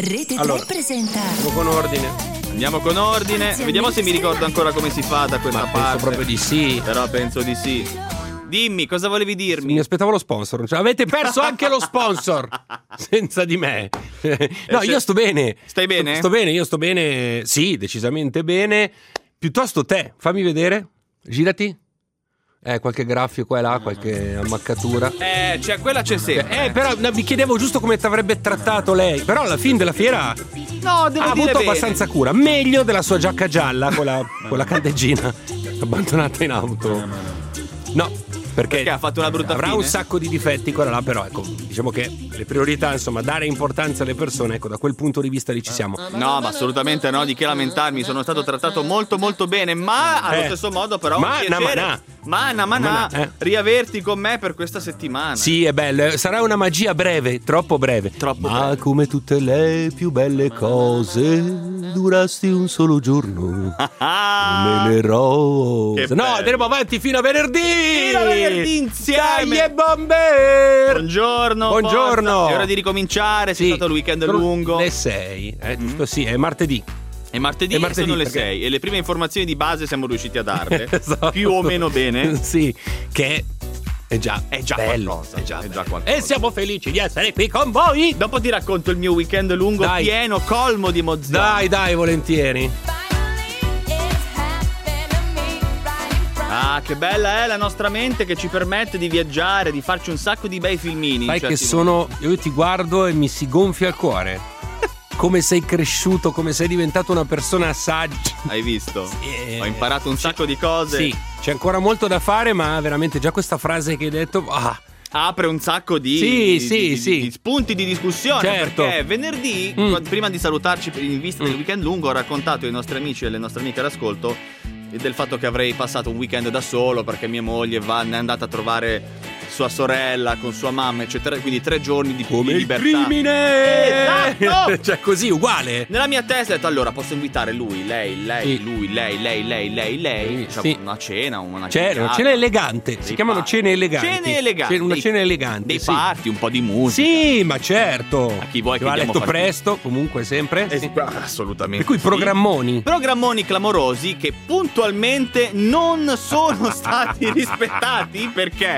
Rete 3 presenta. Andiamo con ordine. Vediamo se mi ricordo ancora come si fa da questa parte. Penso proprio di sì. Però penso di sì. Dimmi, cosa volevi dirmi? Mi aspettavo lo sponsor. Cioè, avete perso anche lo sponsor senza di me. No, io sto bene. Stai bene? Io sto bene. Sì, decisamente bene. Piuttosto te, fammi vedere. Girati. Qualche graffio qua e là, qualche ammaccatura. Cioè, quella c'è sempre. Però mi chiedevo giusto come ti avrebbe trattato lei. Però alla fine della fiera No, devo ha dire avuto bene. abbastanza cura. Meglio della sua giacca gialla, con la candeggina abbandonata in auto. No, perché ha fatto una brutta avrà fine? un sacco di difetti quella là, però ecco, diciamo che le priorità, insomma, dare importanza alle persone, ecco, da quel punto di vista lì ci siamo. No, ma assolutamente no, di che lamentarmi. Sono stato trattato molto molto bene, ma allo stesso modo però Ma un piacere riaverti con me per questa settimana. Sì, è bello, sarà una magia breve, troppo breve. Ma come tutte le più belle cose, durasti un solo giorno come le rose. No, andremo avanti fino a venerdì. Insieme. Dai, bomber. Buongiorno. Buongiorno. Forza. È ora di ricominciare. Sì. È stato il weekend lungo. Le 6, giusto? Sì, è martedì. E martedì sono le 6 e le prime informazioni di base siamo riusciti a darle. Esatto. Più o meno bene. Sì, che è già bello, qualcosa. È già qualcosa. E siamo felici di essere qui con voi. Dopo ti racconto il mio weekend lungo, pieno, colmo di emozioni. Dai, volentieri. Ah, che bella è la nostra mente che ci permette di viaggiare, di farci un sacco di bei filmini. Sai che io ti guardo e mi si gonfia il cuore. Come sei cresciuto, come sei diventato una persona saggia. Hai visto? Sì. Ho imparato un sacco di cose. Sì, c'è ancora molto da fare, ma veramente già questa frase che hai detto apre un sacco di Sì. spunti di discussione. Certo. Perché venerdì, prima di salutarci in vista del weekend lungo, ho raccontato ai nostri amici e alle nostre amiche all'ascolto del fatto che avrei passato un weekend da solo perché mia moglie è andata a trovare sua sorella con sua mamma, eccetera. Quindi 3 giorni di libertà. Crimine! Esatto! Cioè così, uguale. Nella mia testa ho detto, allora posso invitare lui, lei, lui, lei. Sì. Una cena, Una cena elegante. Si chiamano cene eleganti. Una cena elegante. Dei party, un po' di musica. Sì, ma certo. A chi vuoi che va a diamo letto fastidio. presto, comunque sempre. Sì. Assolutamente. Per cui programmoni clamorosi che puntualmente non sono stati rispettati.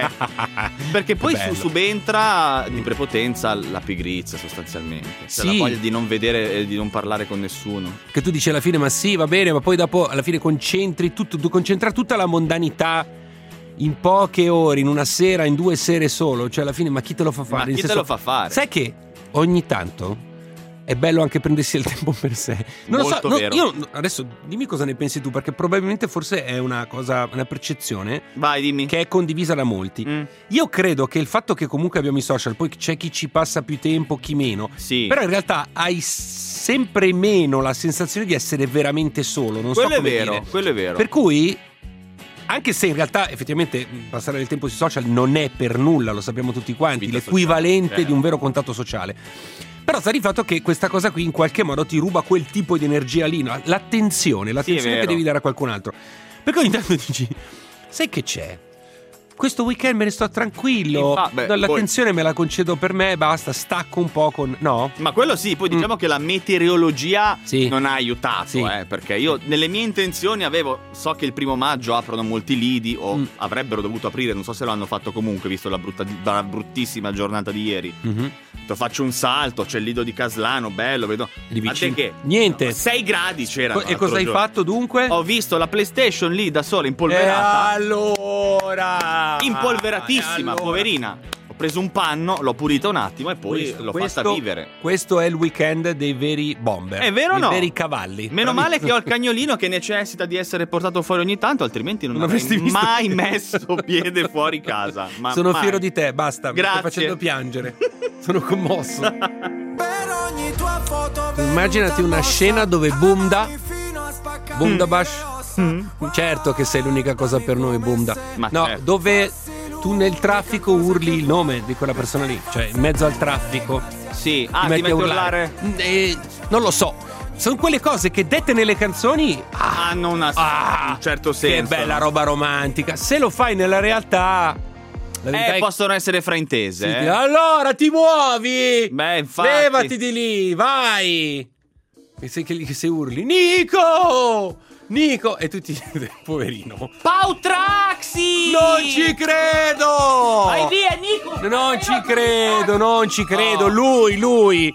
Perché poi subentra di prepotenza la pigrizia, sostanzialmente. Cioè la voglia di non vedere e di non parlare con nessuno. Che tu dici alla fine, ma sì, va bene, ma poi dopo alla fine concentri tutta la mondanità in poche ore, in una sera, in 2 sere solo. Cioè alla fine, ma chi te lo fa fare? Te lo fa fare? Sai che ogni tanto è bello anche prendersi il tempo per sé. Non Molto lo so, vero. io adesso dimmi cosa ne pensi tu, perché probabilmente forse è una percezione Vai, dimmi. che è condivisa da molti. Io credo che il fatto che comunque abbiamo i social, poi c'è chi ci passa più tempo, chi meno, sì. Però in realtà hai sempre meno la sensazione di essere veramente solo. Non Quello so come è vero, dire. quello è vero. Per cui, anche se in realtà effettivamente passare del tempo sui social non è per nulla, lo sappiamo tutti quanti, l'equivalente sociale, di un vero contatto sociale. Però sta di fatto che questa cosa qui in qualche modo ti ruba quel tipo di energia lì, no? L'attenzione che devi dare a qualcun altro. Perché ogni tanto dici, sai che c'è? Questo weekend me ne sto tranquillo, l'attenzione me la concedo per me, basta, stacco un po' no? Ma quello sì, poi diciamo che la meteorologia non ha aiutato, Sì. Perché io nelle mie intenzioni so che il 1° maggio aprono molti lidi o avrebbero dovuto aprire, non so se lo hanno fatto comunque, visto la bruttissima giornata di ieri. Faccio un salto, c'è il lido di Caslano, bello, vedo. A te che? Niente. 6 gradi c'erano. E cosa hai fatto dunque? Ho visto la PlayStation lì da sola impolverata. Allora, impolveratissima, poverina. Ho preso un panno, l'ho pulita un attimo e poi l'ho fatta vivere. Questo è il weekend dei veri bomber. È vero o no? Dei veri cavalli. Meno male che ho il cagnolino che necessita di essere portato fuori ogni tanto, altrimenti non avrei mai messo piede fuori casa. Sono fiero di te, basta. Grazie. Mi stai facendo piangere. Sono commosso. Immaginati una scena dove Bumda Bash. Certo che sei l'unica cosa per noi, Bumda. Certo. Dove tu nel traffico urli il nome di quella persona lì, cioè in mezzo al traffico. Sì, ti metti a urlare. Non lo so. Sono quelle cose che dette nelle canzoni hanno un certo senso. Che bella roba romantica. Se lo fai nella realtà, Possono essere fraintese. Sì, allora ti muovi! Beh, infatti. Levati di lì, vai! Che se urli, Nico! E tutti, poverino. Pautraxi! Non ci credo! Vai via, Nico! Non ci credo, lui!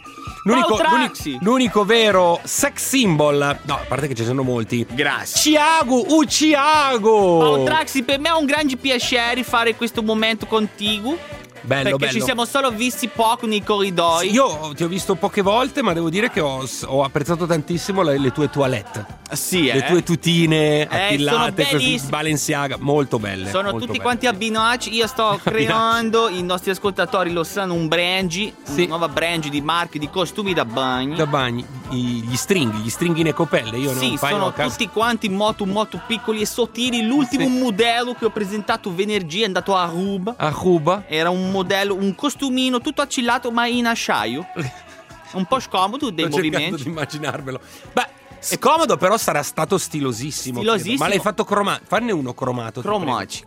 L'unico vero sex symbol. No, a parte che ci sono molti. Grazie. Uciago! Pautraxi, per me è un grande piacere fare questo momento contigo. Bello, perché ci siamo solo visti poco nei corridoi. Sì, io ti ho visto poche volte, ma devo dire che ho apprezzato tantissimo le tue toilette. Sì, le tue tutine attillate così, Balenciaga, molto belle. Sono molto tutti belle. Quanti abbinacci. Io sto creando, i nostri ascoltatori lo sanno, un brand, una nuova brand di marche di costumi da bagno. Gli stringhi in ecopelle. Io ne ho un paio sono a casa. tutti quanti molto piccoli e sottili. L'ultimo modello che ho presentato venerdì è andato a Ruba. Era un modello, un costumino tutto accillato ma in acciaio. Un po' scomodo dei movimenti. Sto cercando di immaginarmelo. Beh, scomodo, però sarà stato stilosissimo. Ma l'hai fatto cromato? Fanne uno cromato. Cromaci.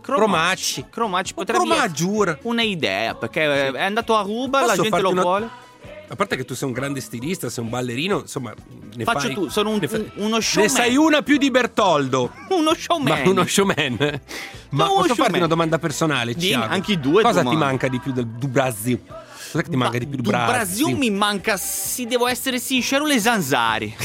Potrebbe una idea, perché è andato a Ruba, la gente lo vuole. A parte che tu sei un grande stilista, sei un ballerino, insomma, Faccio tu, sono uno showman. Ne sai una più di Bertoldo. Uno showman. Ma posso farti una domanda personale, Thiago? Anche due Cosa domande. ti manca di più del Brasil? Cosa che ti manca di più del Brasil? Mi manca, devo essere sincero, le zanzare.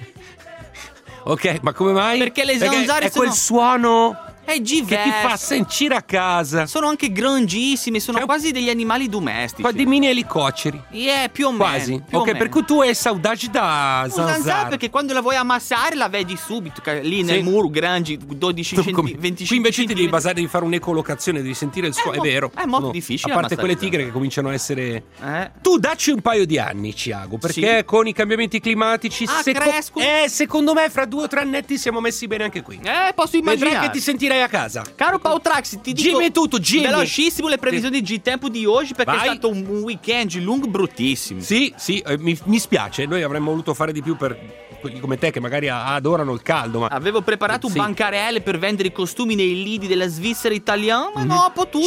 Ok, ma come mai? Perché le zanzare è quel suono è diverso, che ti fa sentire a casa. Sono anche grandissime, sono quasi degli animali domestici. Qua di mini elicotteri. Più o meno. Quasi. Ok, per cui tu hai saudade da zanzara. Perché quando la vuoi ammassare la vedi subito, lì nel muro, grandi 12 cm, 25 Qui invece ti devi basare di fare un'ecolocazione, devi sentire il suono. È vero. È molto difficile. A parte quelle tigre che cominciano a essere. Tu dacci un paio di anni, Thiago, perché con i cambiamenti climatici crescono. Secondo me fra 2 o 3 annetti siamo messi bene anche qui. Posso immaginare. Vedrai che ti sentirai a casa. Caro Pautraxi, ti dico Jimmy. velocissimo le previsioni di tempo di oggi, perché è stato un weekend lungo bruttissimo. Sì, mi spiace. Noi avremmo voluto fare di più per quelli come te che magari adorano il caldo, ma avevo preparato un bancarelle per vendere i costumi nei lidi della Svizzera italiana, ma non ho potuto.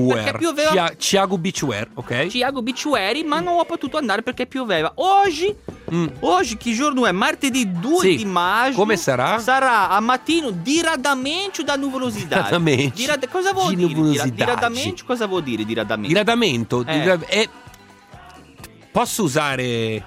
Thiago Beachwear, ok? Thiago Beachwear, ma non ho potuto andare perché pioveva. Oggi, che giorno è? Martedì 2 di maggio. Come sarà? Sarà a mattino diradamento da nuvolosità. Cosa vuol dire? Diradamento? Cosa vuol dire diradamento? Diradamento. Posso usare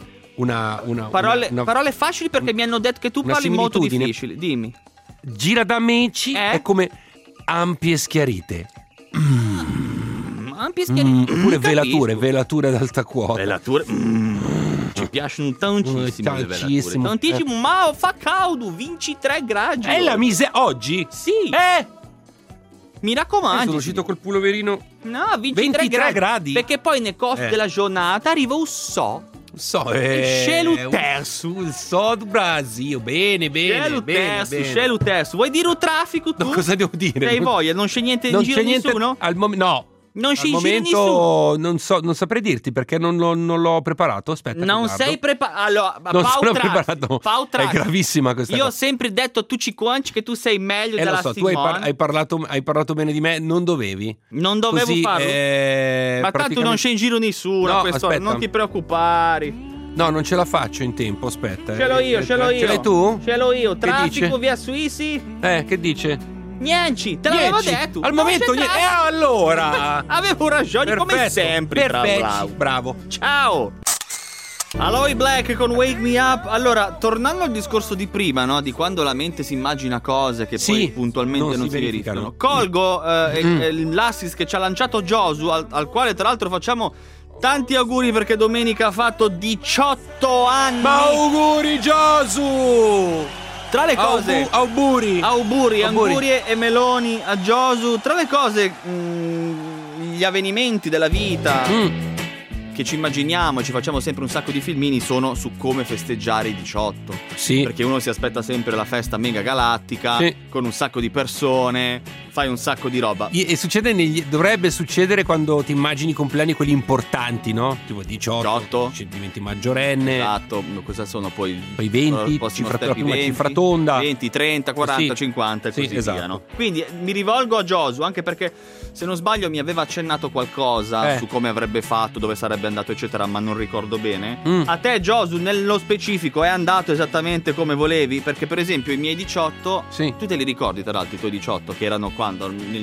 parole facili perché mi hanno detto che tu parli molto difficile. Dimmi. Diradamenti è come ampie schiarite. Ampie schiarite. Oppure velature ad alta quota. Velature. Ci piacciono tantissimo le velature. Tantissimo, ma fa caldo, 23 gradi. È la oggi? Sì. Mi raccomando. Sono uscito col puloverino. No, 23 gradi. Perché poi nel corso della giornata arriva un il cielo terzo. Il so do Brasil. Bene. Cielo terzo. Vuoi dire un traffico tu? No, cosa devo dire? Hai voglia? Non c'è niente in giro nessuno? No. Non c'è in giro nessuno? Non saprei dirti perché non l'ho preparato. Aspetta. Non sei preparato. Allora, non sono preparato. È gravissima questa cosa. Ho sempre detto a tutti quanti che tu sei meglio della Simone. Tu hai parlato bene di me. Non dovevi. Non dovevo farlo. Ma tanto non c'è in giro nessuno. Non ti preoccupare. No, non ce la faccio in tempo. Aspetta. Ce l'ho io. Ce l'hai tu? Ce l'ho io. Traffico via Suissi. Che dice? Niente, te l'avevo detto. Al momento niente. Allora avevo ragione. Perfetto, come sempre. Bravo. Ciao. Aloy Black con Wake Me Up. Allora, tornando al discorso di prima, no? Di quando la mente si immagina cose che poi puntualmente non si verificano. Colgo l'assist che ci ha lanciato Josu, al quale tra l'altro facciamo tanti auguri perché domenica ha fatto 18 anni. Ma auguri Josu! Tra le cose auguri angurie e meloni a Josu. Tra le cose gli avvenimenti della vita che ci immaginiamo e ci facciamo sempre un sacco di filmini sono su come festeggiare i 18. Sì. Perché uno si aspetta sempre la festa mega galattica, sì, con un sacco di persone, fai un sacco di roba. E dovrebbe succedere quando ti immagini i compleanni quelli importanti, no? Tipo 18. Diventi maggiorenne. Esatto, cosa sono poi 20, la prima cifra tonda. 20, 30, 40, sì, 50 e così via, no? Quindi mi rivolgo a Josu, anche perché se non sbaglio mi aveva accennato qualcosa su come avrebbe fatto, dove sarebbe andato eccetera, ma non ricordo bene. A te Josu nello specifico è andato esattamente come volevi? Perché per esempio i miei 18, tu te li ricordi tra l'altro i tuoi 18 che erano quando? Nel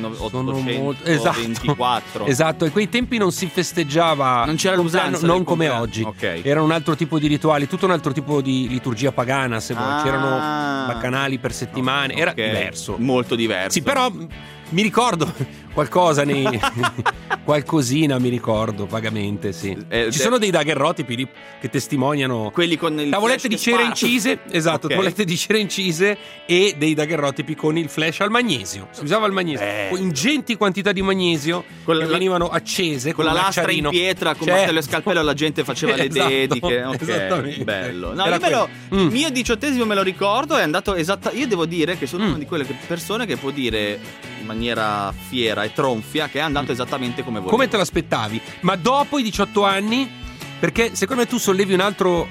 1824. Esatto, e quei tempi non si festeggiava, non c'era l'usanza non come oggi, era un altro tipo di rituali, tutto un altro tipo di liturgia pagana, se vuoi. C'erano baccanali per settimane, era diverso, molto diverso. Sì, però mi ricordo qualcosa qualcosina mi ricordo vagamente, sì. Ci sono dei daguerrotipi che testimoniano quelli con il tavolette di cera incise, esatto, tavolette di cera incise e dei daguerrotipi con il flash al magnesio. Si usava il magnesio, ingenti quantità di magnesio che venivano accese con la lastra in pietra, con martello e scalpello la gente faceva le dediche. Esattamente. Bello. No, il mio 18esimo me lo ricordo, è andato io devo dire che sono una di quelle persone che può dire in maniera fiera e tronfia che è andato esattamente come volevo. Come te l'aspettavi? Ma dopo i 18 anni, perché secondo me tu sollevi un altro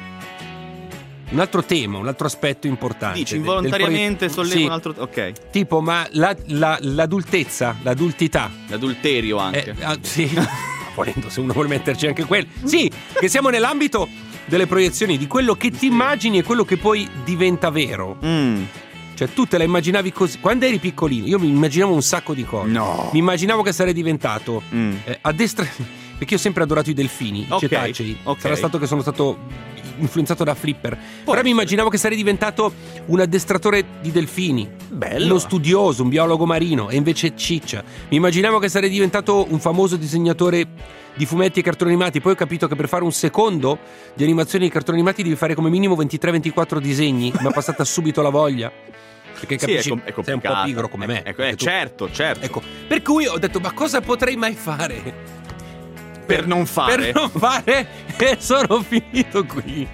tema, un altro aspetto importante. Dici involontariamente sollevo un altro. Ok. Tipo, ma l'adultezza, l'adultità, l'adulterio anche. Sì. Volendo, se uno vuole metterci anche quello. Sì, che siamo nell'ambito delle proiezioni di quello che ti immagini e quello che poi diventa vero. Cioè tu te la immaginavi così quando eri piccolino. Io mi immaginavo un sacco di cose. No. Mi immaginavo che sarei diventato perché io ho sempre adorato i delfini, i cetacei. Sarà stato che sono stato influenzato da Flipper. Però mi immaginavo che sarei diventato un addestratore di delfini. Bello. Uno studioso, un biologo marino. E invece ciccia. Mi immaginavo che sarei diventato un famoso disegnatore di fumetti e cartoni animati. Poi ho capito che per fare un secondo di animazioni di cartoni animati devi fare come minimo 23-24 disegni. Mi è passata subito la voglia. Perché capisci, è sei un po' pigro come me. Certo. Ecco, per cui ho detto, ma cosa potrei mai fare? Per non fare? E sono finito qui.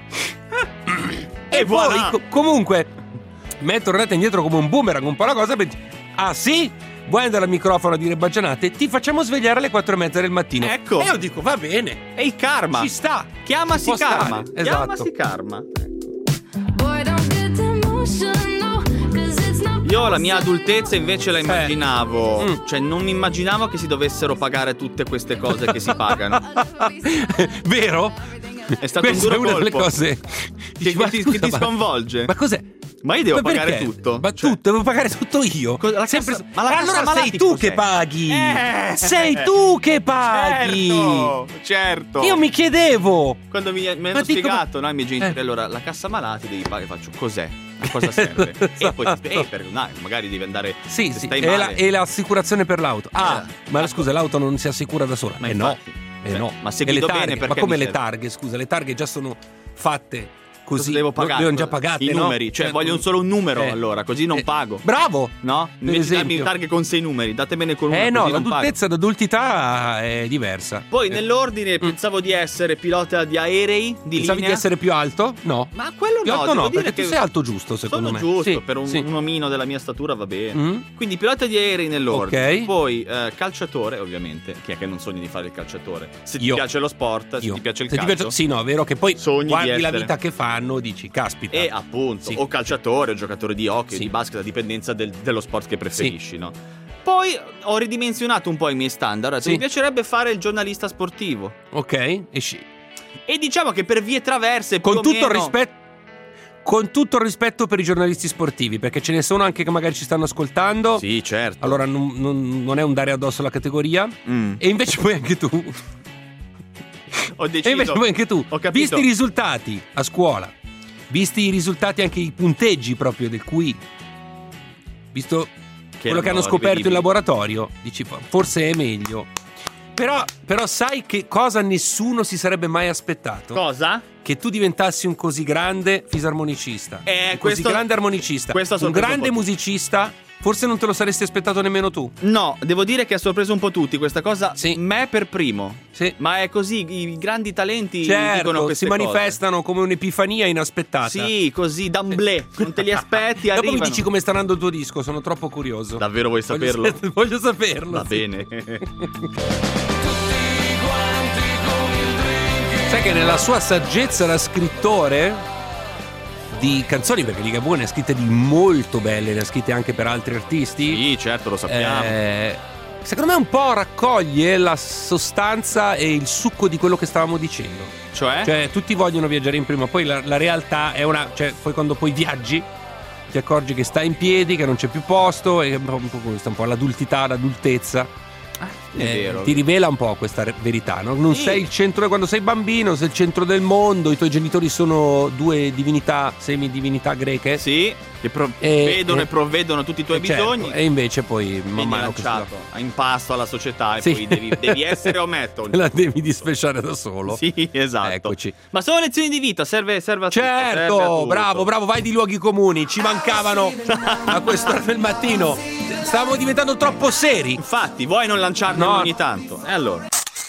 E voilà. Poi, comunque, mi è tornata indietro come un boomerang un po' la cosa. Ah sì? Vuoi andare al microfono a dire baggianate? Ti facciamo svegliare alle 4:30 del mattino. Ecco. E io dico, va bene. È il karma. Ci sta. Chiamasi karma. Esatto. Chiamasi karma. Io la mia adultezza invece la immaginavo. Cioè non mi immaginavo che si dovessero pagare tutte queste cose che si pagano. Vero? È stato un duro una colpo delle cose che ti sconvolge. Ma cos'è? Ma io devo pagare tutto. Ma tutto, devo pagare tutto io. Ma allora sei tu che paghi. Sei tu che paghi. Certo. Io mi chiedevo. Quando mi hanno spiegato, no, i miei genitori, allora la cassa malati devi pagare, faccio cos'è? A cosa serve? E poi magari devi andare. Sì, stai male. E l'assicurazione per l'auto. Ma scusa, l'auto non si assicura da sola. No. Ma seguito bene, perché ma come le targhe? Scusa, le targhe già sono fatte così, devo pagare. Le ho già pagate, i numeri, no? Cioè voglio solo un numero allora, così non pago. Bravo! No? Invece darmi targhe con 6 numeri, datemene con uno. No, l'adultezza d'adultità è diversa. Poi nell'ordine pensavo di essere pilota di aerei, di Pensavi linea. di essere più alto? No. Ma quello più no, alto no, perché che tu sei alto giusto, secondo me. Sono giusto, sì, per un omino della mia statura va bene. Quindi pilota di aerei nell'ordine. Okay. Poi calciatore, ovviamente. Chi è che non sogni di fare il calciatore? Se ti piace lo sport, se ti piace il calcio. Sì, no, è vero che poi sogni guardi la vita che fanno, dici, caspita. E appunto, o calciatore, o giocatore di hockey, di basket, a dipendenza dello sport che preferisci, no? Poi ho ridimensionato un po' i miei standard. Mi piacerebbe fare il giornalista sportivo. Ok. E diciamo che per vie traverse, con tutto il rispetto per i giornalisti sportivi, perché ce ne sono anche che magari ci stanno ascoltando. Sì, certo. Allora non è un dare addosso alla categoria. E invece poi anche tu. Ho deciso. E invece poi anche tu. Ho capito. Visti i risultati a scuola, visti i risultati, anche i punteggi proprio del QI, visto quello che hanno scoperto in laboratorio, dici forse è meglio. Però sai che cosa nessuno si sarebbe mai aspettato? Cosa? Che tu diventassi un così grande fisarmonicista, un così grande armonicista, un grande musicista Forse non te lo saresti aspettato nemmeno tu. No, devo dire che ha sorpreso un po' tutti questa cosa, sì. Me per primo. Sì. Ma è così, i grandi talenti certo, dicono queste si manifestano cose. come un'epifania inaspettata. Sì, così, d'amblè, non te li aspetti, Dopo arrivano. mi dici come sta andando il tuo disco, sono troppo curioso. Davvero vuoi saperlo? Voglio saperlo. Va sì. bene. Sai che nella sua saggezza da scrittore di canzoni, perché Ligabue ne ha scritte di molto belle, ne ha scritte anche per altri artisti. Sì, certo, lo sappiamo. Secondo me un po' raccoglie la sostanza e il succo di quello che stavamo dicendo. Cioè tutti vogliono viaggiare in prima, poi la realtà è una... Cioè, poi quando poi viaggi ti accorgi che stai in piedi, che non c'è più posto, e sta un po' l'adultità, l'adultezza. È vero. Ti rivela un po' questa verità, no? Non sì. sei il centro, quando sei bambino, sei il centro del mondo, i tuoi genitori sono due divinità, semidivinità greche. Sì, che vedono e provvedono a tutti i tuoi bisogni. Certo, e invece poi man mano lanciato in pasto alla società e sì. poi devi essere ometto. La devi disfacciare da solo. Sì, esatto. Eccoci. Ma sono lezioni di vita, serve a tutto. Certo, serve a tutto. bravo, vai di luoghi comuni, ci mancavano a quest'ora del mattino. Stavamo diventando troppo seri. Infatti, vuoi non lanciarne ogni tanto? E allora?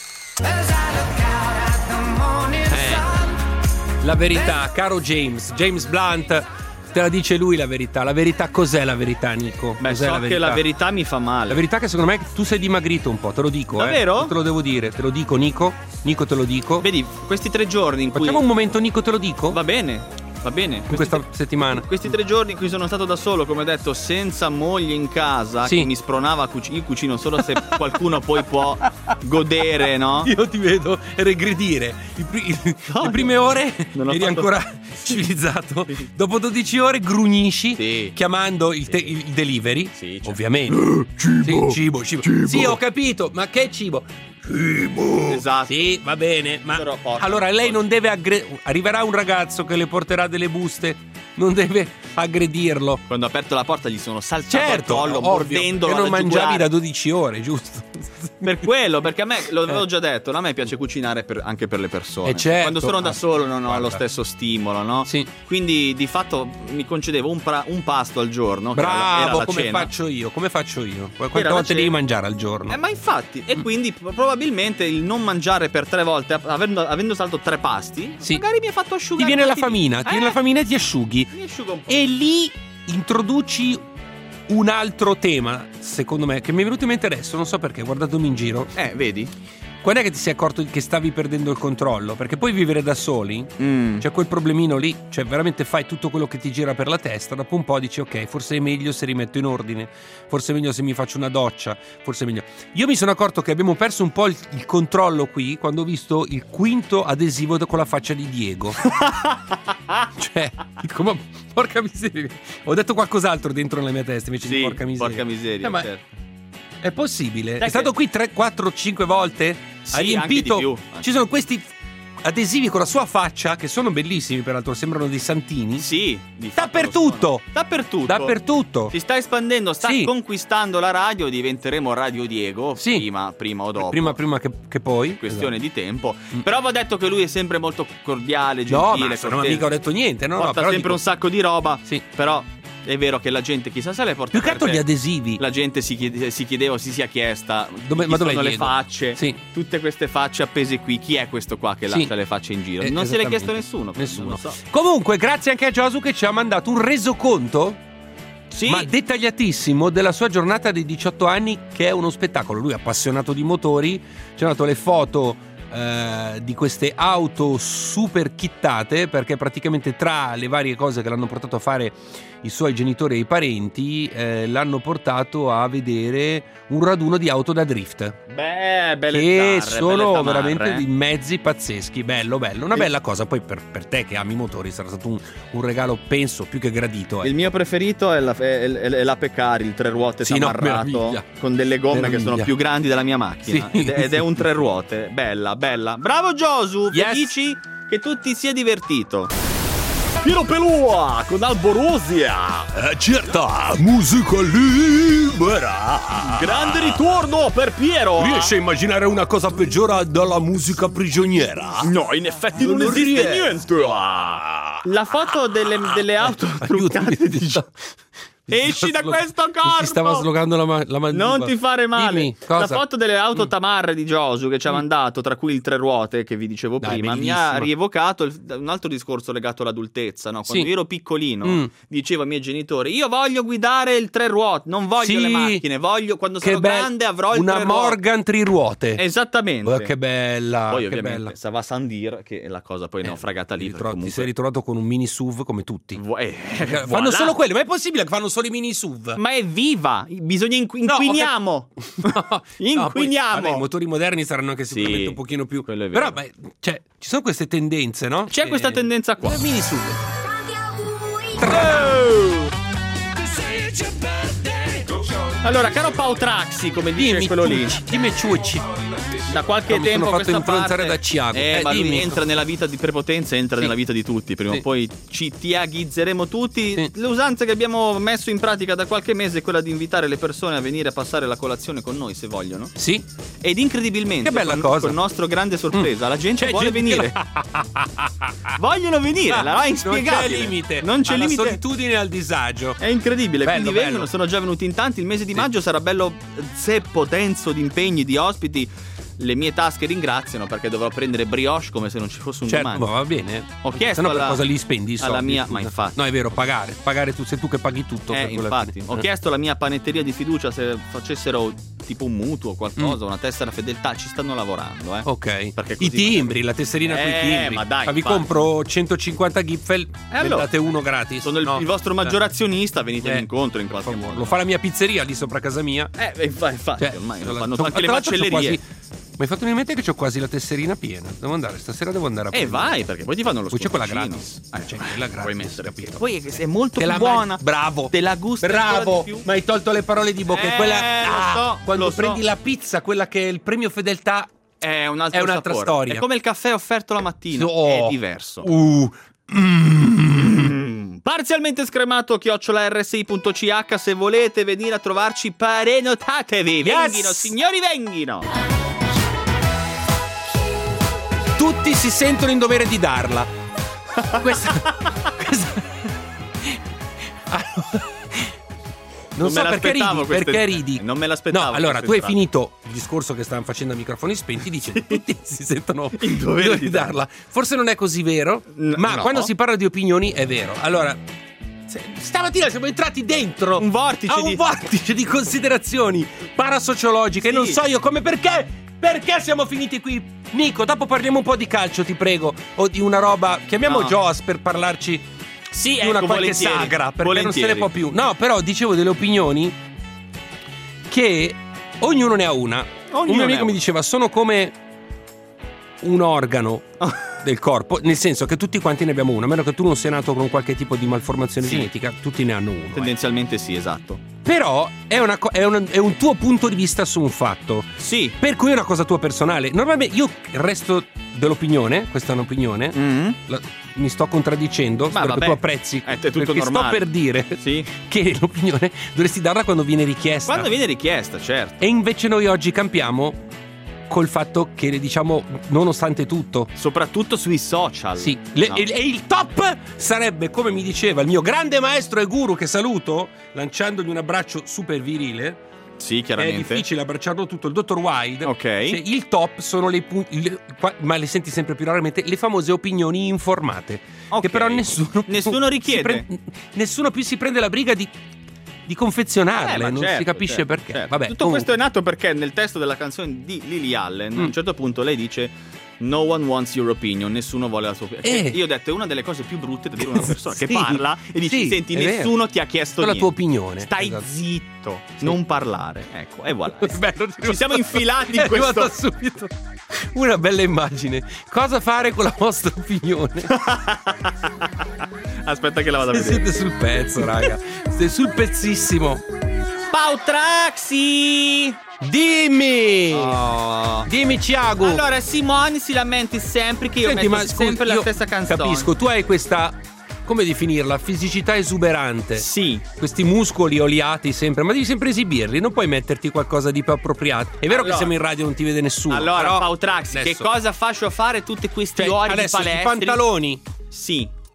La verità, caro James Blunt, te la dice lui la verità. La verità cos'è la verità, Nico? Beh, cos'è so la verità? che la verità mi fa male. La verità è che secondo me tu sei dimagrito un po', te lo dico. Davvero? Non te lo devo dire, te lo dico Nico. Nico, te lo dico. Vedi, questi 3 giorni in cui... Facciamo un momento Nico, te lo dico? Va bene. In questa settimana. Questi 3 giorni in cui sono stato da solo, come ho detto, senza moglie in casa, sì. che mi spronava a cucinare. Io cucino solo se qualcuno poi può godere, no? Io ti vedo regredire. Le prime ore eri ancora civilizzato. Dopo 12 ore grugnisci, sì. chiamando il delivery. Sì, certo. Ovviamente. Cibo. Sì, ho capito, ma che cibo? Esatto. Sì, va bene, ma però, allora lei non deve arriverà un ragazzo che le porterà delle buste, non deve aggredirlo. Quando ho aperto la porta gli sono saltato certo, al collo, mordendolo. Che non mangiavi da 12 ore, giusto? Per quello, perché a me, lo avevo già detto, a me piace cucinare anche per le persone. Certo. Quando sono da solo non ho lo stesso stimolo, no? Sì. Quindi di fatto mi concedevo un pasto al giorno. Bravo, era la come cena. faccio io? Quante Era la volte cena. devi mangiare al giorno? Ma infatti, e quindi probabilmente il non mangiare per 3 volte, avendo salto 3 pasti, sì. magari mi ha fatto asciugare. Ti viene la famina, e ti asciughi. Mi asciugo un po'. E lì introduci un altro tema, secondo me, che mi è venuto in mente adesso, non so perché, guardandomi in giro. Vedi? Quando è che ti sei accorto che stavi perdendo il controllo? Perché poi vivere da soli, c'è quel problemino lì, cioè veramente fai tutto quello che ti gira per la testa, dopo un po' dici ok, forse è meglio se rimetto in ordine, forse è meglio se mi faccio una doccia, forse è meglio. Io mi sono accorto che abbiamo perso un po' il controllo qui quando ho visto il quinto adesivo con la faccia di Diego. Cioè, come, porca miseria. Ho detto qualcos'altro dentro nella mia testa invece di porca miseria. Porca miseria, ma certo. È possibile? Dai, è stato qui 3, 4, 5 volte? Sì, Ha riempito. anche di più. Ci sono questi adesivi con la sua faccia che sono bellissimi, peraltro sembrano dei santini. Sì, di fatto Dappertutto. Dappertutto. Si sta espandendo, sta conquistando la radio, diventeremo Radio Diego, prima o dopo. Prima che poi. Questione di tempo. Però vi ho detto che lui è sempre molto cordiale, gentile. No, ma non mica ho detto niente, no? Porta sempre un sacco di roba. Sì. Però è vero che la gente chissà se le porta. Più che altro gli adesivi. La gente si chiedeva, si sia chiesta dove sono le Diego? facce. Sì. Tutte queste facce appese qui. Chi è questo qua che lascia le facce in giro? Non se l'è chiesto nessuno. Nessuno. Non lo so. Comunque, grazie anche a Giosu che ci ha mandato un resoconto. Sì. Ma dettagliatissimo della sua giornata dei 18 anni, che è uno spettacolo. Lui è appassionato di motori, ci ha dato le foto di queste auto super kittate, perché praticamente tra le varie cose che l'hanno portato a fare i suoi genitori e i parenti l'hanno portato a vedere un raduno di auto da drift. Beh, belle che zarre, sono belle tamarre, veramente dei mezzi pazzeschi. Bello, una bella cosa. Poi per te che ami i motori sarà stato un regalo, penso, più che gradito. Il mio preferito è l'Ape Car, il 3 ruote tamarrato con delle gomme che sono più grandi della mia macchina. Sì. Ed è un 3 ruote. Bella. Bravo Giosu, felici che tu ti sia divertito. Piero Pelua con Alborosia. Certa, musica libera. Grande ritorno per Piero. Riesci a immaginare una cosa peggiore dalla musica prigioniera? No, in effetti non esiste niente. La foto delle auto truccate Esci da questo corpo! Si stava slogando la mandibola. Non ti fare male. Dimmi, cosa? La foto delle auto tamarre di Josu che ci ha mandato, tra cui il tre ruote che vi dicevo prima, mi ha rievocato un altro discorso legato all'adultezza, no? Quando io ero piccolino dicevo ai miei genitori: io voglio guidare il tre ruote, non voglio le macchine, voglio quando sarò grande avrò il tre ruote. Una Morgan triruote. Esattamente. Che bella. Poi che ovviamente bella. Sava Sandir, che è la cosa poi naufragata lì. Ti sei ritrovato con un mini SUV come tutti. Fanno solo quelli, ma è possibile che fanno solo i mini SUV? Ma è viva, bisogna inquiniamo. Inquiniamo. I motori moderni saranno anche sicuramente un pochino più. Però ci sono queste tendenze, no? C'è questa tendenza qua. Mini SUV. Allora, caro Pautraxi, come dice quello lì. Dimmi ciucci. Da qualche tempo sono fatto influenzare parte, da Ciago. Ma lui entra nella vita di prepotenza, entra nella vita di tutti. Prima o poi ci tiaghizzeremo tutti. L'usanza che abbiamo messo in pratica da qualche mese è quella di invitare le persone a venire a passare la colazione con noi, se vogliono. Sì. Ed incredibilmente, che bella cosa. con nostro grande sorpresa, la gente vuole venire. Vogliono venire, la inspiegabile. Non c'è limite. Non c'è limite. Alla solitudine e al disagio. È incredibile. Bello, quindi vengono, sono già venuti in tanti. Il mese di maggio sarà bello zeppo, denso di impegni, di ospiti. Le mie tasche ringraziano perché dovrò prendere brioche come se non ci fosse un domani. Ma va bene. Ho chiesto per cosa li spendi i soldi? Alla mia, ma infatti. No, è vero, pagare tu, sei tu che paghi tutto. Infatti. Ho chiesto alla mia panetteria di fiducia se facessero tipo un mutuo o qualcosa, una tessera fedeltà. Ci stanno lavorando, Ok. Perché I timbri, la tesserina con i timbri. Ma dai, vi compro 150 Gipfel, allora, date uno gratis. Sono il vostro maggior azionista, venite incontro in qualche modo. Lo fa la mia pizzeria lì sopra casa mia. Infatti, ormai lo fanno anche le macellerie. Mi hai fatto in mente che c'ho quasi la tesserina piena. Stasera devo andare a prendere. Vai, perché poi ti fanno lo poi c'è quella gratis. Quella gratis. Puoi mettere, capito? Poi è molto più buona. Bravo. Te la gusti. Bravo. Ma hai tolto le parole di bocca. Quella quando prendi la pizza, quella che è il premio fedeltà, è un'altra storia. È come il caffè offerto la mattina. È diverso. Parzialmente scremato @rsi.ch. Se volete venire a trovarci, prenotatevi. Venghino, signori, venghino. Tutti si sentono in dovere di darla. Questa... Non so perché ridi. Non me l'aspettavo. No, allora tu hai finito il discorso che stavano facendo a microfoni spenti dicendo tutti si sentono in dovere di darla. Forse non è così vero, ma quando si parla di opinioni è vero. Allora, stamattina siamo entrati dentro un vortice di considerazioni parasociologiche. Non so io come, perché siamo finiti qui. Nico, dopo parliamo un po' di calcio, ti prego, o di una roba. Chiamiamo Joas per parlarci di una qualche sagra, perché non se ne può più. No, però dicevo delle opinioni che ognuno ne ha una. Un mio amico mi diceva: sono come un organo del corpo, nel senso che tutti quanti ne abbiamo uno, a meno che tu non sia nato con qualche tipo di malformazione genetica, tutti ne hanno uno. Tendenzialmente sì, esatto. Però è un tuo punto di vista su un fatto. Sì. Per cui è una cosa tua personale. Normalmente io resto dell'opinione, questa è un'opinione, mi sto contraddicendo, spero che tu apprezzi, tutto perché normale. sto per dire che l'opinione dovresti darla quando viene richiesta. Quando viene richiesta, certo. E invece noi oggi campiamo col fatto che, diciamo, nonostante tutto, soprattutto sui social, e il top sarebbe, come mi diceva il mio grande maestro e guru, che saluto lanciandogli un abbraccio super virile. Sì, chiaramente. È difficile abbracciarlo tutto, il dottor Wide. Ok. Cioè, il top sono ma le senti sempre più raramente, le famose opinioni informate. Che però nessuno richiede. Nessuno più si prende la briga di confezionarle, non si capisce perché. Certo. Vabbè, tutto questo è nato perché nel testo della canzone di Lily Allen, a un certo punto lei dice: no one wants your opinion, nessuno vuole la sua opinione. Io ho detto, è una delle cose più brutte da dire a una persona che parla e dici: senti, nessuno ti ha chiesto niente, la tua opinione. Stai zitto, non parlare. Ecco, e voilà. Ci siamo infilati in questo subito. Una bella immagine. Cosa fare con la vostra opinione? Aspetta che la vado a vedere. Siete sul pezzo, raga. Siete sul pezzissimo. Pautraxi! Dimmi! Dimmi, Ciago. Allora, Simone si lamenti sempre che io metto sempre la stessa canzone. Capisco, tu hai questa, come definirla, fisicità esuberante. Sì. Questi muscoli oliati sempre, ma devi sempre esibirli, non puoi metterti qualcosa di più appropriato. È vero che siamo in radio e non ti vede nessuno. Allora, però, Pautraxi, che cosa faccio fare tutti questi ori di palestri? I pantaloni. Sì.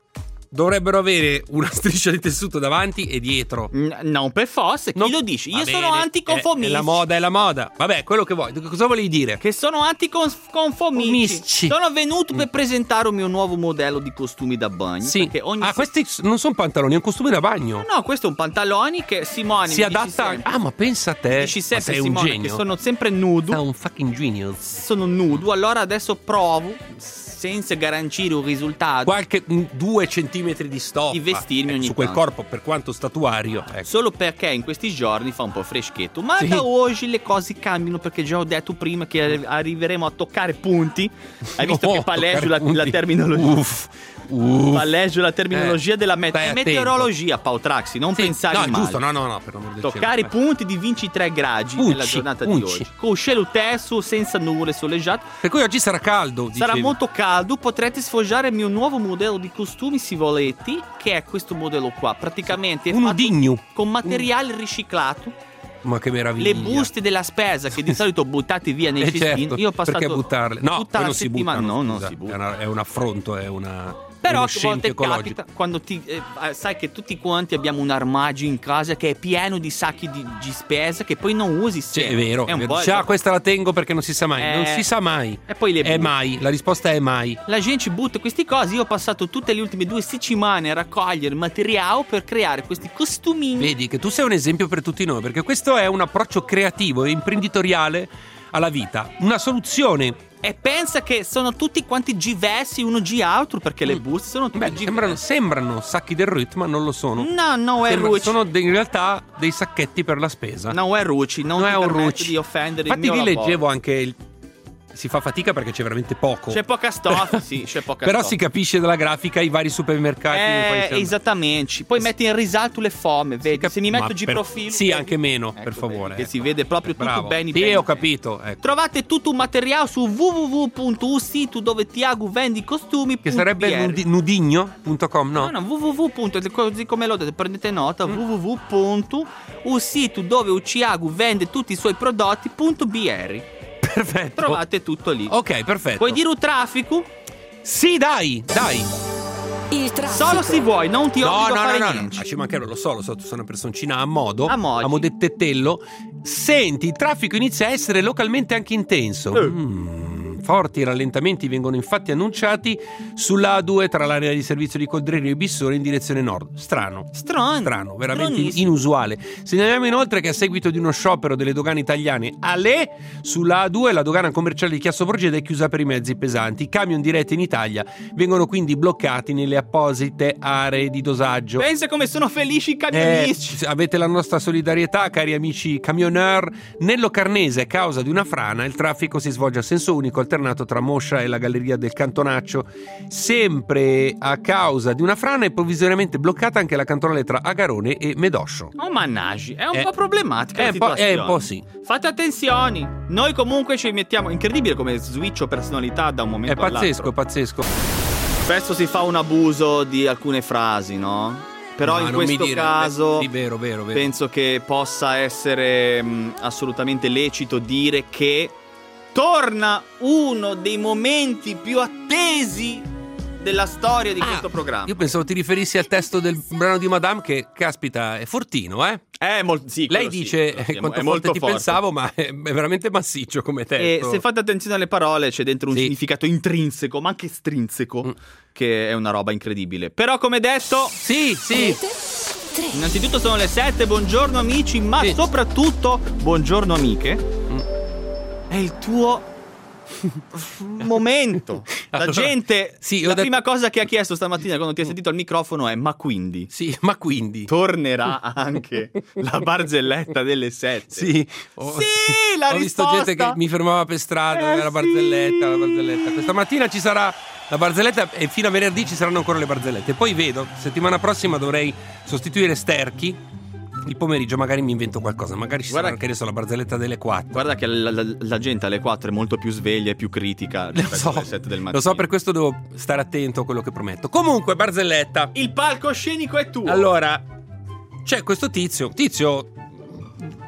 dovrebbero avere una striscia di tessuto davanti e dietro. Non per forza, chi lo dice? Io sono anticonformista. È la moda. Vabbè, quello che vuoi. Cosa volevi dire? Che sono anticonformisti. Sono venuto per presentare un mio nuovo modello di costumi da bagno. Sì. Questi non sono pantaloni, è un costume da bagno. No, questo è un pantalone che Simone si adatta. Ma pensa a te. Dici sempre, sei Simone, un genio. che sono sempre nudo. Sei un fucking genius. Sono nudo, allora adesso provo, senza garantire un risultato, qualche 2 centimetri di stoffa di vestirmi ogni su quel tanto. corpo, per quanto statuario, ecco. Solo perché in questi giorni fa un po' freschetto. Ma sì, da oggi le cose cambiano, perché già ho detto prima che arriveremo a toccare punti. Hai visto che palleggio la terminologia? Palleggio la terminologia della meteorologia, Pautraxi, non pensare male. Giusto, no, per amor del cielo. Toccare i punti di 23 gradi nella giornata di oggi. Con cielo teso, senza nuvole, soleggiato. Per cui oggi sarà caldo, sarà molto caldo. Potrete sfoggiare il mio nuovo modello di costumi, se volete, che è questo modello qua. Praticamente un udigno con materiale riciclato. Ma che meraviglia. Le buste della spesa che di solito buttate via nei cestini, certo, io ho passato perché buttarle? No, tutta la settimana. No, non si butta. È un affronto, è una. Però che volte capita quando sai che tutti quanti abbiamo un armadio in casa che è pieno di sacchi di spesa che poi non usi. Sì, è vero. Questa la tengo perché non si sa mai. Non si sa mai. E poi mai. La risposta è mai. La gente ci butta queste cose. Io ho passato tutte le ultime 2 settimane a raccogliere materiale per creare questi costumini. Vedi che tu sei un esempio per tutti noi, perché questo è un approccio creativo e imprenditoriale alla vita. Una soluzione. E pensa che sono tutti quanti diversi uno di altro, perché le buste sono tutte diverse. Sembrano sacchi del RUT, ma non lo sono. No, è Rucci. Sono in realtà dei sacchetti per la spesa. No, è Rucci. Non è un Rucci di offendere. Infatti lì leggevo anche si fa fatica perché c'è veramente poco. C'è poca stoffa, sì, c'è poca Però stoffa. Si capisce dalla grafica i vari supermercati. Esattamente. Poi metti in risalto le forme, vedi? Se mi metto profilo. Sì, anche meno, per favore. Che si vede proprio tutto bene. Sì, ho capito. Ecco. Trovate tutto un materiale su www.usito, dove Tiago vende i costumi. Che sarebbe nudigno.com, no? No, www. Così come l'ho detto, prendete nota, www.usito, dove Tiago vende tutti i suoi prodotti.br. Perfetto. Trovate tutto lì. Ok, perfetto. Puoi dire un traffico? Sì, dai. Il traffico. Solo se vuoi, non ti obbligo a fare niente. No, ci mancherebbe, lo so, tu sei una personcina a modo. A modettettello. Senti, il traffico inizia a essere localmente anche intenso. Forti rallentamenti vengono infatti annunciati sulla A2 tra l'area di servizio di Coldrerio e Bissone in direzione nord. Strano, veramente inusuale. Segnaliamo inoltre che a seguito di uno sciopero delle dogane italiane sulla A2 la dogana commerciale di Chiasso Borgese è chiusa per i mezzi pesanti. I camion diretti in Italia vengono quindi bloccati nelle apposite aree di dosaggio. Pensa come sono felici i camionisti. Avete la nostra solidarietà, cari amici camioneur. Nel Locarnese, a causa di una frana, il traffico si svolge a senso unico alternato tra Moscia e la galleria del Cantonaccio. Sempre a causa di una frana è provvisoriamente bloccata anche la cantonale tra Agarone e Medoscio. Oh mannaggi, è un po' problematica la situazione. È un po' sì. Fate attenzioni. Noi comunque ci mettiamo. Incredibile come switcho personalità da un momento all'altro. È pazzesco. Spesso si fa un abuso di alcune frasi, no? Però in questo caso sì, vero. penso che possa essere assolutamente lecito dire che torna uno dei momenti più attesi della storia di questo programma. Io pensavo ti riferissi al testo del brano di Madame, che caspita è fortino, sì, lei dice quante volte ti pensavo, ma è veramente massiccio come testo. E se fate attenzione alle parole, c'è dentro un significato intrinseco, ma anche estrinseco, che è una roba incredibile. Però, come detto, sì. Innanzitutto sono le 7, buongiorno amici, ma soprattutto buongiorno amiche. È il tuo momento. La gente prima cosa che ha chiesto stamattina quando ti ha sentito al microfono è: ma quindi? Sì, ma quindi tornerà anche la barzelletta delle 7? Sì, la risposta. Ho visto gente che mi fermava per strada, la barzelletta. Questa mattina ci sarà la barzelletta e fino a venerdì ci saranno ancora le barzellette. Poi vedo, settimana prossima dovrei sostituire Sterchi. Il pomeriggio magari mi invento qualcosa. Magari ci sarà, che ne so, la barzelletta delle 4. Guarda che la gente alle 4 è molto più sveglia e più critica rispetto alle 7 del mattino. Lo so, per questo devo stare attento a quello che prometto. Comunque, barzelletta. Il palcoscenico è tuo. Allora, c'è questo tizio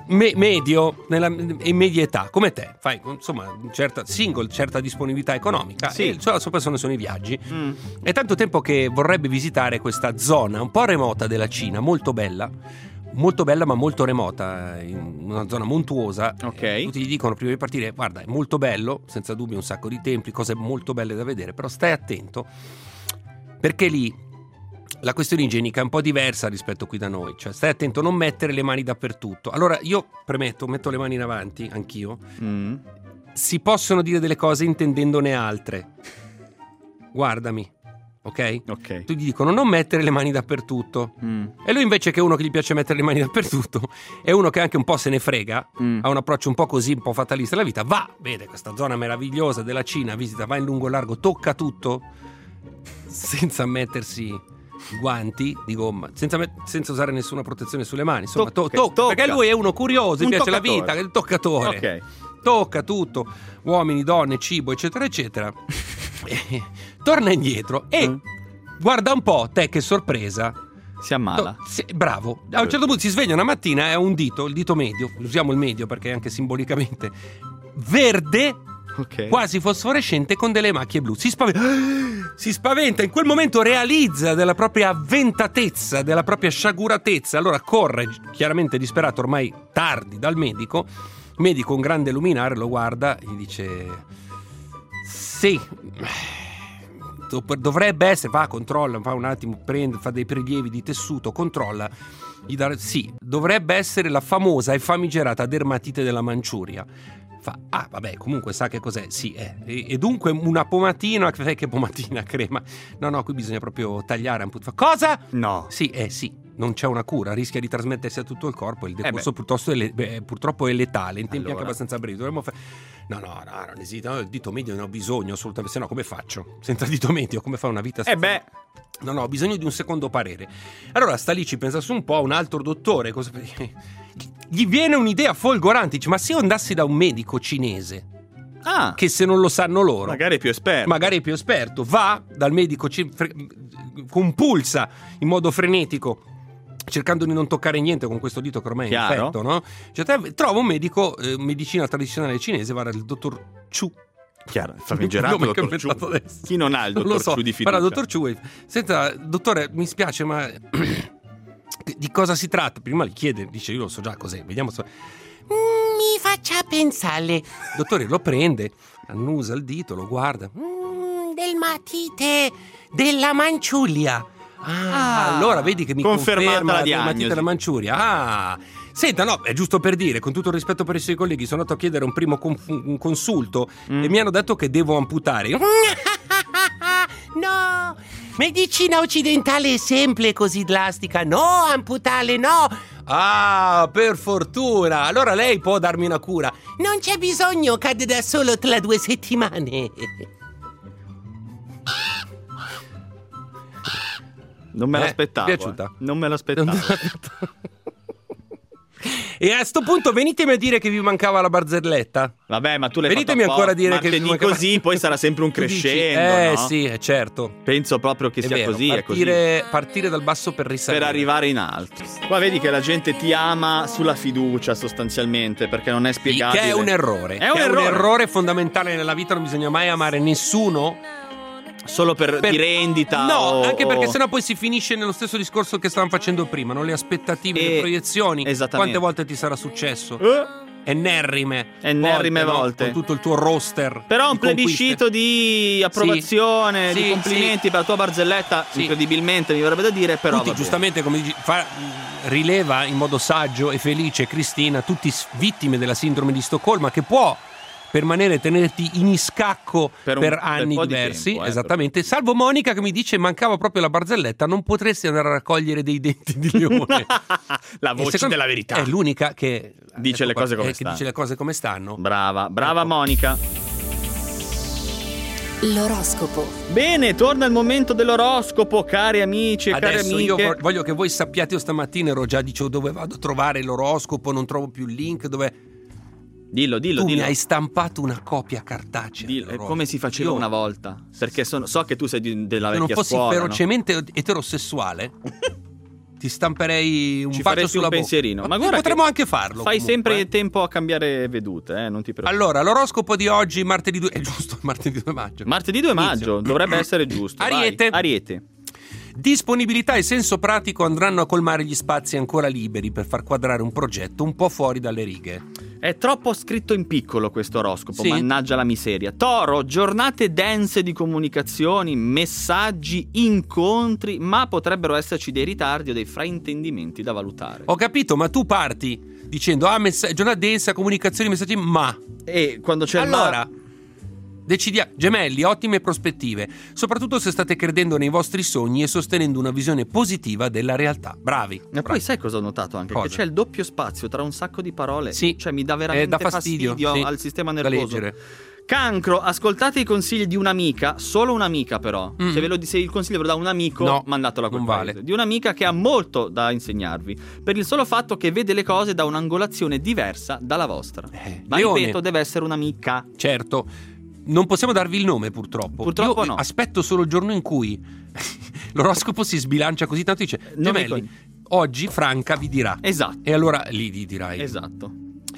medio in media età, come te, fai insomma certa disponibilità economica, sì. E la sua passione sono i viaggi. È tanto tempo che vorrebbe visitare questa zona un po' remota della Cina, molto bella ma molto remota, in una zona montuosa. Ok. Tutti gli dicono prima di partire: guarda, è molto bello, senza dubbio, un sacco di templi, cose molto belle da vedere, però stai attento, perché lì la questione igienica è un po' diversa rispetto qui da noi, cioè stai attento a non mettere le mani dappertutto. Allora io premetto, metto le mani in avanti anch'io. Si possono dire delle cose intendendone altre. Guardami, ok? Tu gli dicono non mettere le mani dappertutto, e lui invece, che è uno che gli piace mettere le mani dappertutto, è uno che anche un po' se ne frega, ha un approccio un po' così, un po' fatalista alla vita, vede questa zona meravigliosa della Cina, visita, va in lungo e largo, tocca tutto senza mettersi guanti di gomma, senza usare nessuna protezione sulle mani, insomma, tocca, perché lui è uno curioso, gli piace la vita, è il toccatore, tocca tutto, uomini, donne, cibo, eccetera eccetera. Torna indietro e guarda un po', te che sorpresa, si ammala. Bravo, a un certo punto si sveglia una mattina e ha un dito, il dito medio, usiamo il medio perché anche simbolicamente verde, quasi fosforescente, con delle macchie blu. Si spaventa, in quel momento realizza della propria avventatezza, della propria sciaguratezza. Allora corre, chiaramente disperato, ormai tardi, dal medico. Il medico, un grande luminare, lo guarda e gli dice: sì, dovrebbe essere, controlla, fa un attimo, fa dei prelievi di tessuto, controlla, sì, dovrebbe essere la famosa e famigerata dermatite della Manciuria. Vabbè, comunque sa che cos'è, sì, e dunque una pomatina, che pomatina, crema, no, qui bisogna proprio tagliare, cosa? No. Sì, non c'è una cura, rischia di trasmettersi a tutto il corpo, il decorso purtroppo è letale, in tempi anche abbastanza brevi. Dovremmo no, non esiste, il dito medio ne ho bisogno assolutamente, se no come faccio? Senza dito medio come fa una vita? No, ho bisogno di un secondo parere. Allora sta lì, ci pensa su un po', un altro dottore, gli viene un'idea folgorante, dice: ma se io andassi da un medico cinese, che se non lo sanno loro, magari è più esperto, va dal medico, compulsa in modo frenetico, cercando di non toccare niente con questo dito che ormai è infetto, no? Cioè, trova un medico, medicina tradizionale cinese, va dal dottor Chu. Chiaro, famigerato dottor Chu. Chi non ha il dottor Chu di fiducia? Dottor Chu, senta, dottore, mi spiace, ma di cosa si tratta? Prima gli chiede, dice: io lo so già cos'è, vediamo mi faccia pensare. Dottore lo prende, annusa il dito, lo guarda. Dermatite della Manciuria. Allora vedi che mi conferma la dermatite della Manciuria. Senta, no, è giusto per dire, con tutto il rispetto per i suoi colleghi, sono andato a chiedere un primo un consulto e mi hanno detto che devo amputare. No, medicina occidentale è sempre così drastica. No, amputare no. Per fortuna. Allora lei può darmi una cura. Non c'è bisogno, cade da solo tra 2 settimane. Non me l'aspettavo. Piaciuta? Non me l'aspettavo. E a sto punto venitemi a dire che vi mancava la barzelletta. Vabbè, ma tu l'hai venitemi fatto ancora a dire che vi mancava... così poi sarà sempre un crescendo, no? Sì, certo. Penso proprio che sia vero, così, partire dal basso per risalire, per arrivare in alto. Qua vedi che la gente ti ama sulla fiducia, sostanzialmente, perché non è spiegabile. Che è un errore. È un errore fondamentale nella vita. Non bisogna mai amare nessuno solo per di rendita. No, anche perché sennò poi si finisce nello stesso discorso che stavamo facendo prima, no? Le aspettative, le proiezioni. Esattamente. Quante volte ti sarà successo? Ennerrime volte, con tutto il tuo roster. Però un plebiscito di approvazione, di complimenti per la tua barzelletta, incredibilmente mi verrebbe da dire, però tutti giustamente, come dici, rileva in modo saggio e felice Cristina, tutti vittime della sindrome di Stoccolma, che può permanere, tenerti in scacco per anni diversi, tempo, esattamente. Salvo Monica che mi dice: mancava proprio la barzelletta, non potresti andare a raccogliere dei denti di leone. La voce della verità. È l'unica che dice le cose come stanno. Dice le cose come stanno. Brava Monica. L'oroscopo. Bene, torna il momento dell'oroscopo, cari amici e cari amiche. Io voglio che voi sappiate, io stamattina ero già, dicevo, dove vado a trovare l'oroscopo, non trovo più il link, dove... Dillo. Mi hai stampato una copia cartacea. Come si faceva una volta? Perché so che tu sei della vecchia scuola. Se non fossi ferocemente eterosessuale, ti stamperei un Ci bacio faresti sulla un pensierino. bocca. Ma guarda, potremmo anche farlo. Fai comunque, sempre tempo a cambiare vedute, non ti preoccupare. Allora, l'oroscopo di oggi, martedì 2, è giusto, martedì 2 maggio. Martedì 2 maggio, dovrebbe essere giusto. Ariete. Vai. Ariete. Disponibilità e senso pratico andranno a colmare gli spazi ancora liberi per far quadrare un progetto un po' fuori dalle righe. È troppo scritto in piccolo questo oroscopo, Sì. mannaggia la miseria. Toro, giornate dense di comunicazioni, messaggi, incontri, ma potrebbero esserci dei ritardi o dei fraintendimenti da valutare. Ho capito, ma tu parti dicendo giornata densa, comunicazioni, messaggi, ma E quando c'è allora decidiamo, gemelli, ottime prospettive, soprattutto se state credendo nei vostri sogni e sostenendo una visione positiva della realtà. Bravi. Ma poi sai cosa ho notato anche? Cosa? Che c'è il doppio spazio tra un sacco di parole. Sì. Cioè mi dà veramente dà fastidio, sì, al sistema da nervoso. leggere. Cancro, ascoltate i consigli di un'amica, solo un'amica però. Se il consiglio ve lo dà un amico, No, mandatelo a quel non paese. vale. Di un'amica che ha molto da insegnarvi, per il solo fatto che vede le cose da un'angolazione diversa dalla vostra. Ma Leone. ripeto, deve essere un'amica. Certo, non possiamo darvi il nome purtroppo. Purtroppo Io no. aspetto solo il giorno in cui l'oroscopo si sbilancia così tanto, dice Nome gemelli, oggi Franca vi dirà. Esatto. E allora lì gli dirai. Esatto.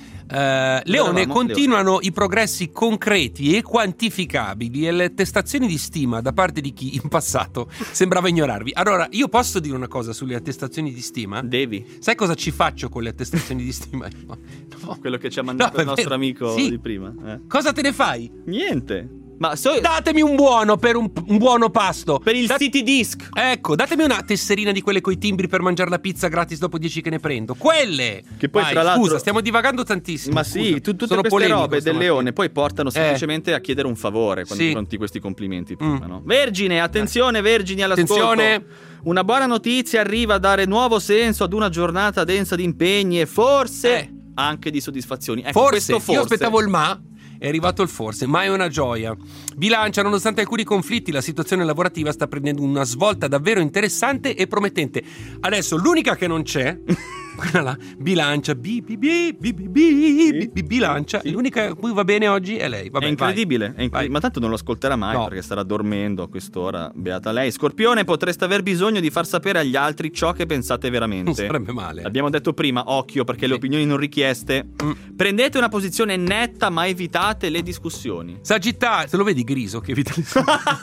Leone, Eravamo continuano i progressi concreti e quantificabili e le attestazioni di stima da parte di chi in passato sembrava ignorarvi. Allora, io posso dire una cosa sulle attestazioni di stima? Devi. Sai cosa ci faccio con le attestazioni di stima? No. Quello che ci ha mandato No, il è nostro vero. amico Sì. di prima. Cosa te ne fai? Niente. Ma Datemi un buono per un buono pasto. per il City Disc. Ecco, datemi una tesserina di quelle coi timbri per mangiare la pizza gratis dopo 10 che ne prendo. Quelle! Che poi, Vai, tra l'altro- scusa, stiamo divagando tantissimo. Ma scusa. sì, tutte Sono queste polemico robe del stamattina. leone poi portano semplicemente a chiedere un favore quando Sì. ti pronti questi complimenti prima, no? Vergine, attenzione Vergini all'ascolto. Attenzione. Una buona notizia arriva a dare nuovo senso ad una giornata densa di impegni e forse anche di soddisfazioni. Ecco, Forse, questo io aspettavo il ma. È arrivato il forse, ma è una gioia. Bilancia, nonostante alcuni conflitti, la situazione lavorativa sta prendendo una svolta davvero interessante e promettente. Adesso l'unica che non c'è, quella là, Bilancia, Bilancia, Sì. l'unica a cui va bene oggi è lei. Vabbè, è incredibile, vai. ma tanto non lo ascolterà mai No. perché starà dormendo a quest'ora, beata lei. Scorpione, potreste aver bisogno di far sapere agli altri ciò che pensate veramente. Non sarebbe male. Abbiamo detto prima, occhio perché le Sì. opinioni non richieste. Prendete una posizione netta ma evitate le discussioni. Sagittario, se lo vedi Griso che evita le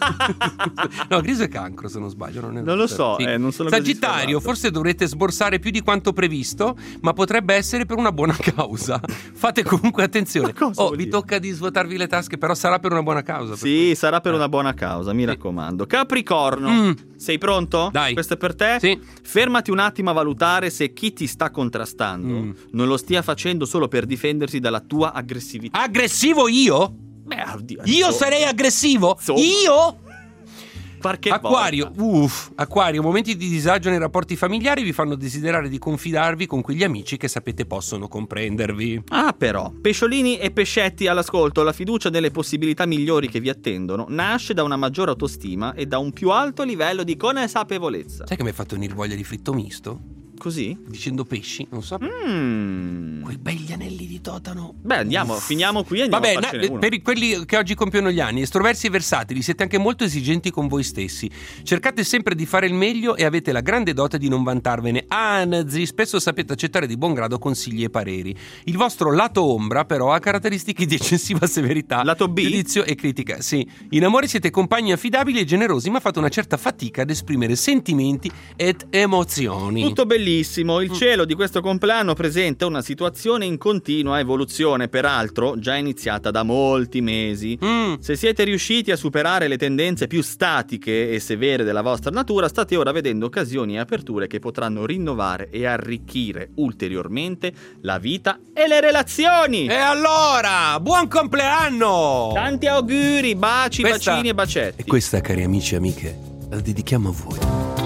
No, Griso è Cancro se non sbaglio. Non lo so, Sì. non sono così Sagittario, sferrato. forse dovrete sborsare più di quanto previsto, ma potrebbe essere per una buona causa. Fate comunque attenzione. Ma cosa vuol Vi dire? tocca di svuotarvi le tasche, però sarà per una buona causa. Sì, sarà per una buona causa, mi raccomando. Capricorno, Mm. sei pronto? Dai. Questo è per te? Sì. Fermati un attimo a valutare se chi ti sta contrastando non lo stia facendo solo per difendersi dalla tua aggressività. Aggressivo io? Beh, oddio, Io sarei aggressivo? Insomma. Io? qualche Acquario, volta. Acquario, momenti di disagio nei rapporti familiari vi fanno desiderare di confidarvi con quegli amici che sapete possono comprendervi. Ah, però, pesciolini e pescetti all'ascolto, la fiducia nelle possibilità migliori che vi attendono nasce da una maggiore autostima e da un più alto livello di consapevolezza. Sai che mi hai fatto venire voglia di fritto misto? Così? Dicendo pesci, non so. Quei begli anelli di totano. Beh, andiamo, finiamo qui e andiamo Vabbè, a farcene uno. per quelli che oggi compiono gli anni, estroversi e versatili, siete anche molto esigenti con voi stessi. Cercate sempre di fare il meglio e avete la grande dote di non vantarvene. Anzi, spesso sapete accettare di buon grado consigli e pareri. Il vostro lato ombra, però, ha caratteristiche di eccessiva severità, Lato B? giudizio e critica. Sì, in amore siete compagni affidabili e generosi, ma fate una certa fatica ad esprimere sentimenti ed emozioni. Tutto bellissimo, il cielo di questo compleanno presenta una situazione in continua evoluzione, peraltro già iniziata da molti mesi. Se siete riusciti a superare le tendenze più statiche e severe della vostra natura, state ora vedendo occasioni e aperture che potranno rinnovare e arricchire ulteriormente la vita e le relazioni. E allora, buon compleanno! Tanti auguri, baci, Questa- bacini e bacetti. E questa, cari amici e amiche, la dedichiamo a voi.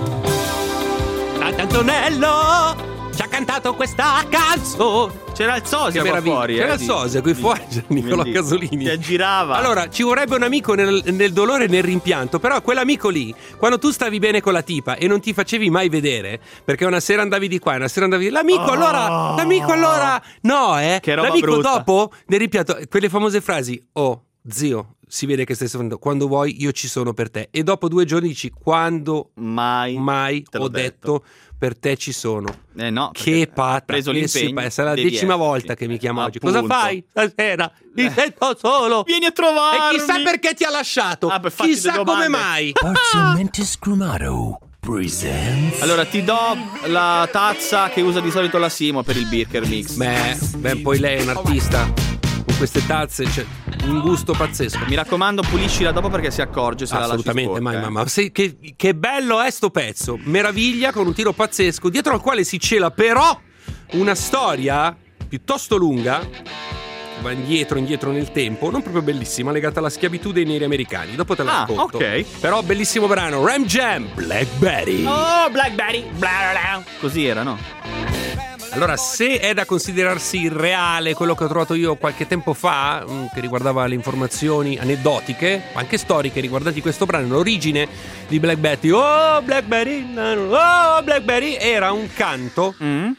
Antonello ci ha cantato questa canzone. C'era il sosia Che qua meraviglia. fuori. C'era il sosia qui fuori, Nicola Casolini. Si aggirava. Allora, ci vorrebbe un amico nel dolore e nel rimpianto, però quell'amico lì, quando tu stavi bene con la tipa e non ti facevi mai vedere, perché una sera andavi di qua e una sera andavi di là, l'amico allora, no, Che roba l'amico brutta. dopo nel rimpianto, quelle famose frasi, oh, zio, si vede che stai soffrendo, quando vuoi io ci sono per te. E dopo 2 giorni dici, quando mai ho detto per te ci sono. No, che patta, preso l'impegno. Sarà la 10ª volta che mi chiama oggi. Cosa fai stasera? Mi sento solo. Vieni a trovarmi. E chissà perché ti ha lasciato. Chissà come mai. Parzialmente scrumato presents. Allora ti do la tazza che usa di solito la Simo per il Birker Mix. Beh, poi lei è un artista. Con queste tazze c'è un gusto pazzesco. Mi raccomando, puliscila dopo perché si accorge se assolutamente, la lasci sporca. ma che bello è sto pezzo. Meraviglia, con un tiro pazzesco, dietro al quale si cela però una storia piuttosto lunga, va indietro nel tempo, non proprio bellissima, legata alla schiavitù dei neri americani. Dopo te la racconto. Ok. Però bellissimo brano, Ram Jam, Black Betty. Oh, Black Betty, bla bla bla. Così era, no? Allora, se è da considerarsi reale quello che ho trovato io qualche tempo fa, che riguardava le informazioni aneddotiche, ma anche storiche riguardanti questo brano, l'origine di Black Betty, oh Black Betty, era un canto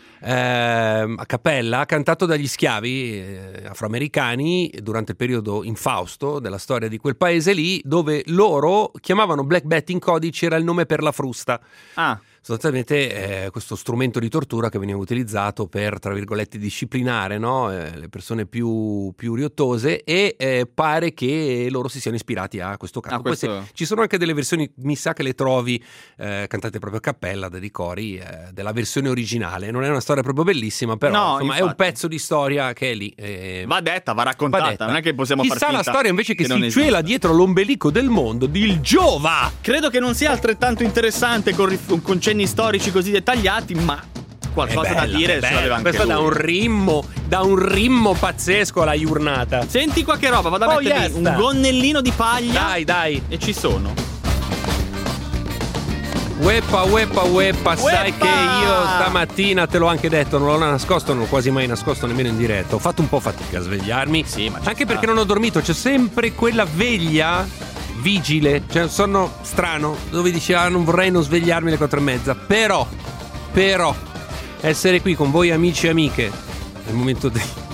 a cappella cantato dagli schiavi afroamericani durante il periodo infausto della storia di quel paese lì, dove loro chiamavano Black Betty in codice, era il nome per la frusta. Sostanzialmente questo strumento di tortura che veniva utilizzato per, tra virgolette, disciplinare, no? Le persone più riottose, e pare che loro si siano ispirati a questo canto. Ci sono anche delle versioni, mi sa che le trovi cantate proprio a cappella dai cori della versione originale. Non è una storia proprio bellissima, però insomma, è un pezzo di storia che è lì. Va detta, va raccontata, non è che possiamo far finta. Chissà la storia invece che si cela dietro l'ombelico del mondo di Il Giova. Credo che non sia altrettanto interessante con concetti storici così dettagliati, ma qualcosa da dire ce l'aveva anche questo lui. da un rimmo pazzesco alla giornata. Senti qua che roba, vado a mettermi un gonnellino di paglia. Dai. E ci sono. Ueppa, sai che io stamattina te l'ho anche detto, non l'ho nascosto, non l'ho quasi mai nascosto nemmeno in diretta. Ho fatto un po' fatica a svegliarmi, anche perché non ho dormito, c'è sempre quella veglia vigile, cioè un sonno strano dove dici non vorrei non svegliarmi alle 4:30, però essere qui con voi amici e amiche nel momento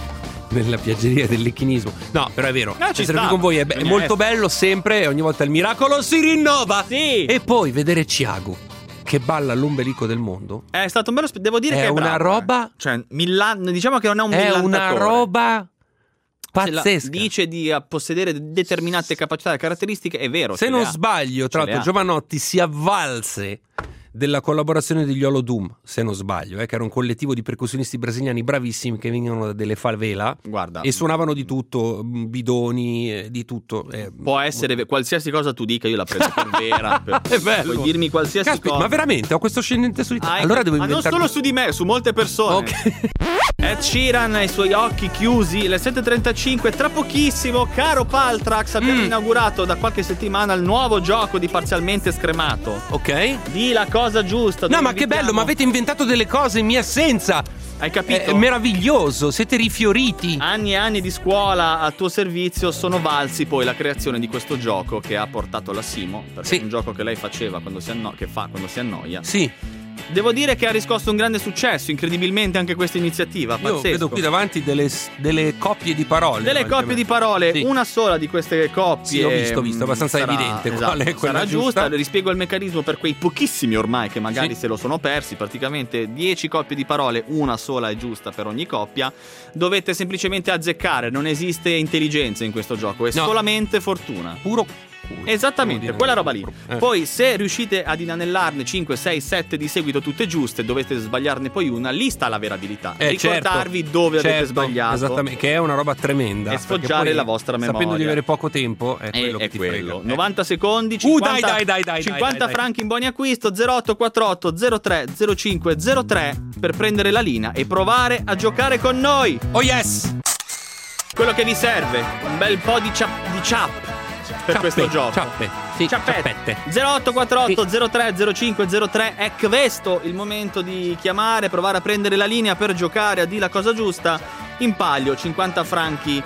nella piaggeria del lecchinismo, no, però è vero, essere qui con voi è molto bello sempre, e ogni volta il miracolo si rinnova. E poi vedere Thiago che balla all'ombelico del mondo è stato un bello, devo dire che è una bravo, roba, cioè diciamo che non è un millantatore, è una roba pazzesca. Dice di possedere determinate capacità e caratteristiche, è vero. Se non sbaglio, tra l'altro Giovanotti si avvalse della collaborazione degli Olodum, se non sbaglio, che era un collettivo di percussionisti brasiliani bravissimi che venivano da delle favela. Guarda, e suonavano di tutto, bidoni, di tutto. Può essere qualsiasi cosa tu dica, io la prendo per vera. È bello. Puoi dirmi qualsiasi cosa. Ma veramente ho questo scendente su di te. Allora devo inventare. Ma non solo su di me, su molte persone. Ok. Ed Sheeran e i suoi occhi chiusi, le 7:35, tra pochissimo, caro Paltrax, abbiamo inaugurato da qualche settimana il nuovo gioco di Parzialmente Scremato. Ok. Di la cosa giusta. No, ma che bello, ma avete inventato delle cose in mia assenza. Hai capito? È meraviglioso, siete rifioriti. Anni e anni di scuola a tuo servizio sono valsi poi la creazione di questo gioco che ha portato la Simo, perché è un gioco che lei faceva quando si annoia. Sì. Devo dire che ha riscosso un grande successo, incredibilmente, anche questa iniziativa. Io pazzesco. vedo qui davanti delle coppie di parole. Delle coppie di parole, sì. Una sola di queste coppie. Sì, ho visto, abbastanza evidente qual è quella giusta. Rispiego il meccanismo per quei pochissimi ormai che magari se lo sono persi. Praticamente 10 coppie di parole, una sola è giusta per ogni coppia. Dovete semplicemente azzeccare, non esiste intelligenza in questo gioco, è solamente fortuna. Puro. Esattamente, quella roba lì. Poi se riuscite ad inanellarne 5, 6, 7 di seguito tutte giuste, dovete sbagliarne poi una, lì sta la vera abilità. Ricordarvi dove avete sbagliato. Esattamente, che è una roba tremenda. E sfoggiare la vostra memoria. Sapendo di avere poco tempo è quello che ti frega. 90 secondi, 50, dai, 50 franchi in buoni acquisto, 0848 03 05 03 per prendere la linea e provare a giocare con noi. Oh yes! Quello che vi serve, un bel po' di chap per questo gioco. Ciappette. 0848 03 05 03. È questo il momento di chiamare, provare a prendere la linea per giocare a Di la cosa giusta. In palio 50 franchi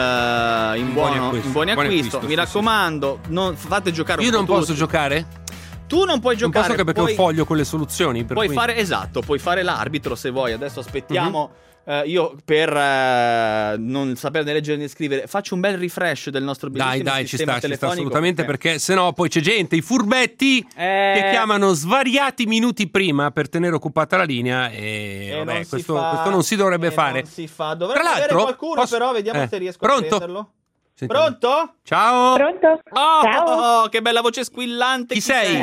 in buoni acquisto. Mi raccomando, non fate giocare Io non posso giocare? Tu non puoi giocare. Non posso perché ho foglio con le soluzioni. Puoi fare l'arbitro se vuoi. Adesso aspettiamo io per non sapere né leggere né scrivere faccio un bel refresh del nostro bellissimo Dai, ci sistema sta telefonico, assolutamente, perché sennò poi c'è gente, i furbetti che chiamano svariati minuti prima per tenere occupata la linea e vabbè, questo non si dovrebbe fare. Non si fa. Dovrebbe Tra l'altro, avere qualcuno, però vediamo se riesco a prenderlo. Sentiamo. Pronto? Ciao. Pronto? Oh, Ciao. che bella voce squillante. Chi sei?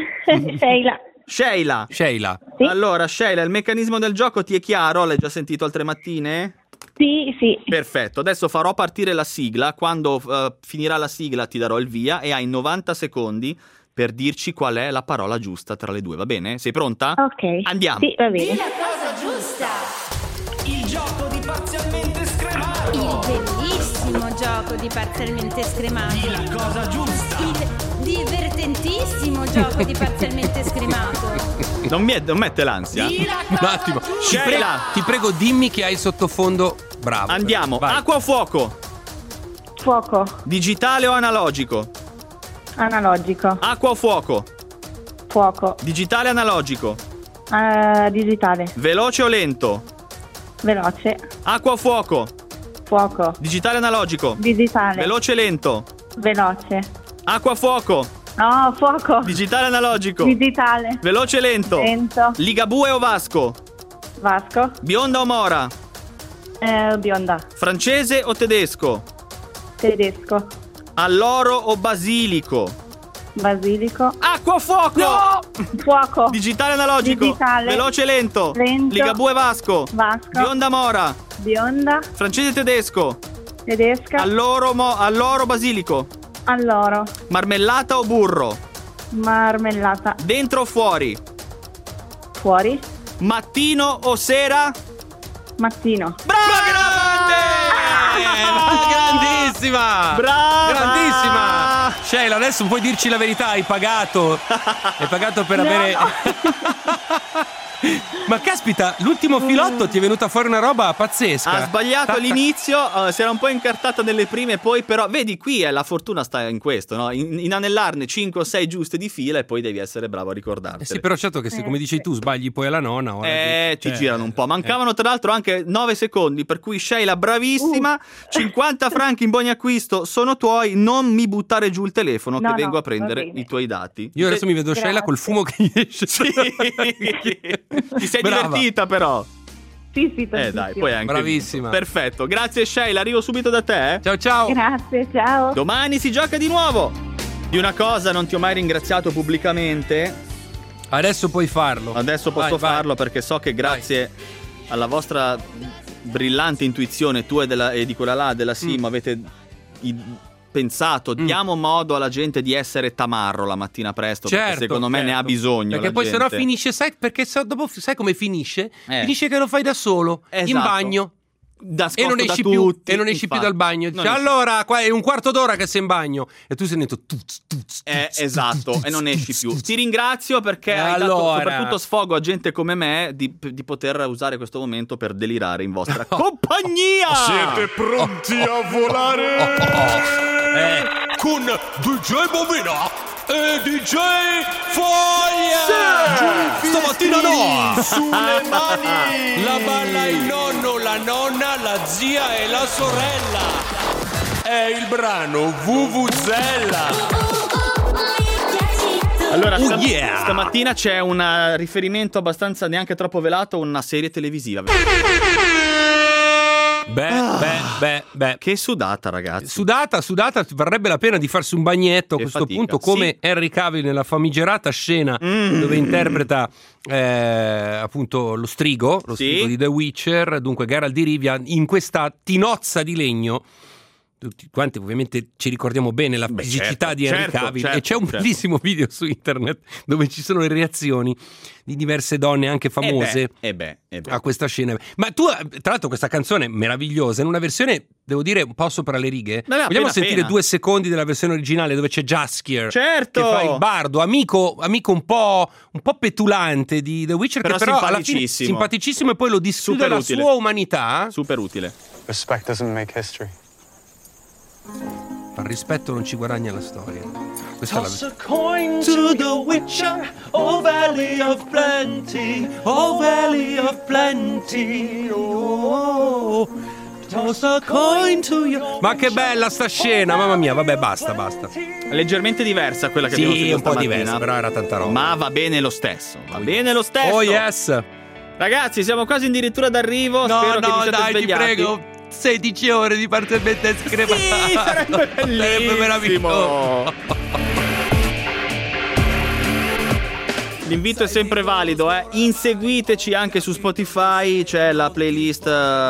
Sheila. Sheila. Sì. Allora, Sheila, il meccanismo del gioco ti è chiaro? L'hai già sentito altre mattine? Sì. Perfetto, adesso farò partire la sigla. Quando finirà la sigla ti darò il via e hai 90 secondi per dirci qual è la parola giusta tra le due, va bene? Sei pronta? Ok. Andiamo. Sì, va bene. La cosa giusta. Il gioco di parzialmente scremato. Il bellissimo gioco di parzialmente scremato. La cosa giusta. Il divertentissimo gioco di parzialmente scremato. Non mette l'ansia? Un attimo. Sheila. Ti prego, dimmi che hai sottofondo. Bravo. Andiamo. Vai. Acqua o fuoco? Fuoco. Digitale o analogico? Analogico. Acqua o fuoco? Fuoco. Digitale o analogico? Digitale. Veloce o lento? Veloce. Acqua o fuoco? Fuoco. Digitale o analogico? Digitale. Veloce o lento? Veloce. Acqua o fuoco? No, fuoco. Digitale o analogico? Digitale. Veloce o lento? Lento. Ligabue o Vasco? Vasco. Bionda o mora? Bionda. Francese o tedesco? Tedesco. Alloro o basilico? Basilico. Acqua o fuoco? No! Fuoco. Digitale o analogico? Digitale. Veloce o lento? Lento. Ligabue Vasco? Vasco. Bionda mora? Bionda. Francese tedesco? Tedesca. Alloro basilico? Alloro. Marmellata o burro? Marmellata. Dentro o fuori? Fuori. Mattino o sera? Mattino. Grandissima! Brava! Grandissima! Sheila, adesso puoi dirci la verità, hai pagato. Hai pagato per avere... Ma caspita, l'ultimo filotto ti è venuta fuori una roba pazzesca. Ha sbagliato all'inizio, si era un po' incartata nelle prime, poi però, vedi, qui la fortuna sta in questo, no? Inanellarne 5 o 6 giuste di fila e poi devi essere bravo a ricordartene. Sì, però certo che se, come dici tu, sbagli poi alla nonna... Ci girano un po'. Mancavano tra l'altro anche 9 secondi, per cui Sheila, bravissima, 50 franchi in buoni acquisto sono tuoi, non mi buttare giù il telefono che vengo a prendere i tuoi dati. Io adesso mi vedo Sheila col fumo che gli esce. Sì. Ti sei Brava. divertita però? Sì, tantissimo. Dai, poi anche bravissima. vinto. Perfetto, grazie Sheila, arrivo subito da te. Ciao ciao. Grazie, ciao. Domani si gioca di nuovo. Di una cosa non ti ho mai ringraziato pubblicamente. Adesso puoi farlo. Adesso posso farlo perché so che grazie alla vostra brillante intuizione, tu e di quella là della Simo, avete pensato, diamo modo alla gente di essere tamarro la mattina presto, perché secondo me ne ha bisogno. Perché la poi gente. sennò finisce, dopo sai come finisce? Finisce che lo fai da solo, in Esatto. bagno. Nascosto E non da esci tutti, più, e non esci più dal bagno. Non Cioè, esci. allora, qua è un quarto d'ora che sei in bagno e tu sei dentro. Esatto, e non esci più. Ti ringrazio perché hai dato soprattutto sfogo a gente come me di poter usare questo momento per delirare in vostra compagnia. Siete pronti a volare? Con DJ Bovina e DJ Foglia! Stamattina no! Sulle mani! La balla il nonno, la nonna, la zia e la sorella. È il brano Vuvuzela. Allora, stamattina c'è un riferimento abbastanza neanche troppo velato a una serie televisiva. Beh. Che sudata, ragazzi. Sudata, varrebbe la pena di farsi un bagnetto a Che questo fatica. punto, come Henry Cavill nella famigerata scena dove interpreta appunto lo strigo di The Witcher, dunque Geralt di Rivia, in questa tinozza di legno. Tutti quanti ovviamente ci ricordiamo bene la fisicità di Henry Cavill, e c'è un bellissimo video su internet dove ci sono le reazioni di diverse donne anche famose a questa scena. Ma tu, tra l'altro, questa canzone meravigliosa in una versione, devo dire, un po' sopra le righe. Vogliamo sentire 2 secondi della versione originale dove c'è Jaskier che fa il bardo, amico un po' petulante di The Witcher, però che però alla fine simpaticissimo, e poi lo dischiude la sua umanità. Super utile. Respect doesn't make history. Ma il rispetto non ci guadagna la storia. Questa è Toss a coin to the Witcher, oh valley of plenty, oh valley of plenty, oh. Toss a coin to your... Ma che bella sta scena, mamma mia, vabbè, basta. È leggermente diversa quella che abbiamo sentito un po' stamattina, diversa, però era tanta roba. ma va bene lo stesso. Oh yes. Ragazzi, siamo quasi addirittura d'arrivo. Spero che vi siate dai, svegliati. ti prego, 16 ore di parzialmente scremato. Sì, sarebbe bellissimo. Sarebbe meraviglioso. L'invito è sempre valido, Inseguiteci anche su Spotify, c'è la playlist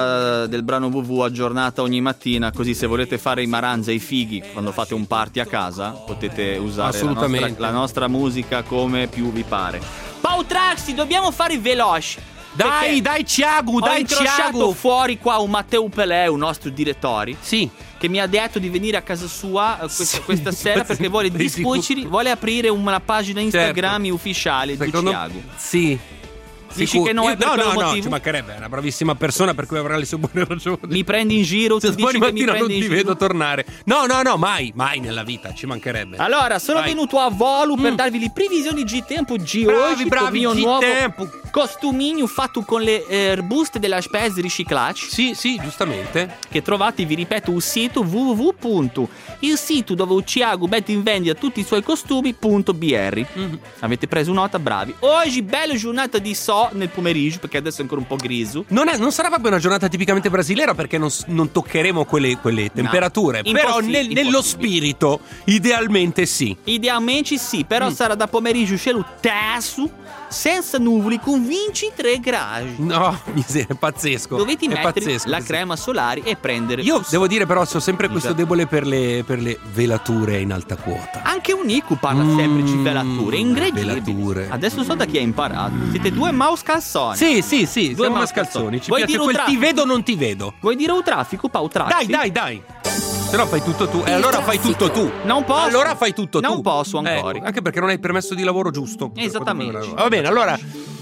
del brano WW aggiornata ogni mattina, così se volete fare i maranza e i fighi quando fate un party a casa potete usare la nostra musica come più vi pare. Pau Traxi, dobbiamo fare i veloci. Dai, Thiago, Ho incrociato fuori qua un Matteo Pelé, un nostro direttore. Sì. Che mi ha detto di venire a casa sua questa sera perché vuole vuole aprire una pagina Instagram ufficiale di Thiago. Sì. Dici che non è per quello motivo? No, ci mancherebbe, è una bravissima persona per cui avrà le sue buone ragioni. Mi prendi in giro? Tu dici che mi prendi non in ti giro? vedo tornare. No, mai nella vita, ci mancherebbe. Allora, sono venuto a volo per darvi le previsioni di tempo di oggi. Bravi, mio di nuovo tempo. Costuminho fatto con le buste della spesa riciclage. Sì, giustamente. Che trovate, vi ripeto, il sito www. Il sito dove il Thiago mette in vendita tutti i suoi costumi.br. Avete preso nota? Bravi. Oggi bella giornata di nel pomeriggio, perché adesso è ancora un po' griso. Non sarà proprio una giornata tipicamente brasiliera, perché non toccheremo quelle temperature. No, però nello spirito, idealmente sì. Idealmente sì, però sarà da pomeriggio cielo terzo, senza nuvoli, con 23 gradi. No, miseria, è pazzesco. Dovete mettere pazzesco, la crema solare e prendere. Io devo dire però, ho sempre questo debole per le velature in alta quota. Anche un Iku parla sempre di velature ingredibili. Velature. Adesso so da chi ha imparato. Siete due mouse calzoni. Sì, Due siamo mouse mascalzoni. Ci Vuoi piace dire quel un ti vedo non ti vedo. Vuoi dire un traffico, Pau Traxi? Dai. Se no fai tutto tu. Allora fai tutto tu. Non posso. Allora fai tutto tu. Non posso ancora. Anche perché non hai il permesso di lavoro giusto. Esattamente. Va bene, allora.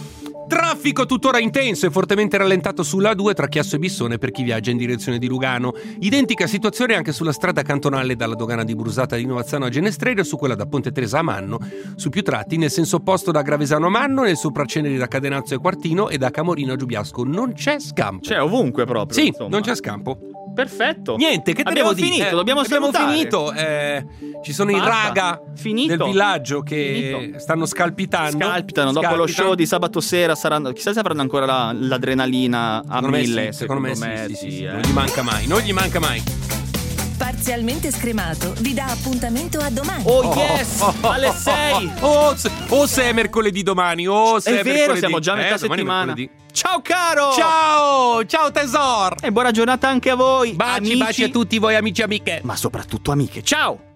Traffico tuttora intenso e fortemente rallentato sulla A2 tra Chiasso e Bissone per chi viaggia in direzione di Lugano. Identica situazione anche sulla strada cantonale dalla dogana di Brusata di Novazzano a Genestrerio, su quella da Ponte Tresa a Manno, su più tratti nel senso opposto da Gravesano a Manno, nel sopraceneri da Cadenazzo e Quartino e da Camorino a Giubiasco. Non c'è scampo. C'è ovunque proprio. Sì, insomma. non c'è scampo. Perfetto. Niente, che te abbiamo devo dire? finito, dobbiamo abbiamo salutare. finito. Ci sono i raga Finito. del villaggio che stanno Scalpitano. Dopo lo show di sabato sera saranno. Chissà se avranno ancora l'adrenalina a 1000. Secondo me sì. Non gli manca mai. Parzialmente scremato vi dà appuntamento a domani. Oh yes, alle 6. Se è mercoledì domani. Se è vero, mercoledì. siamo già a metà settimana. Ciao caro. Ciao tesoro. E buona giornata anche a voi. Baci a tutti voi amici e amiche. Ma soprattutto amiche. Ciao.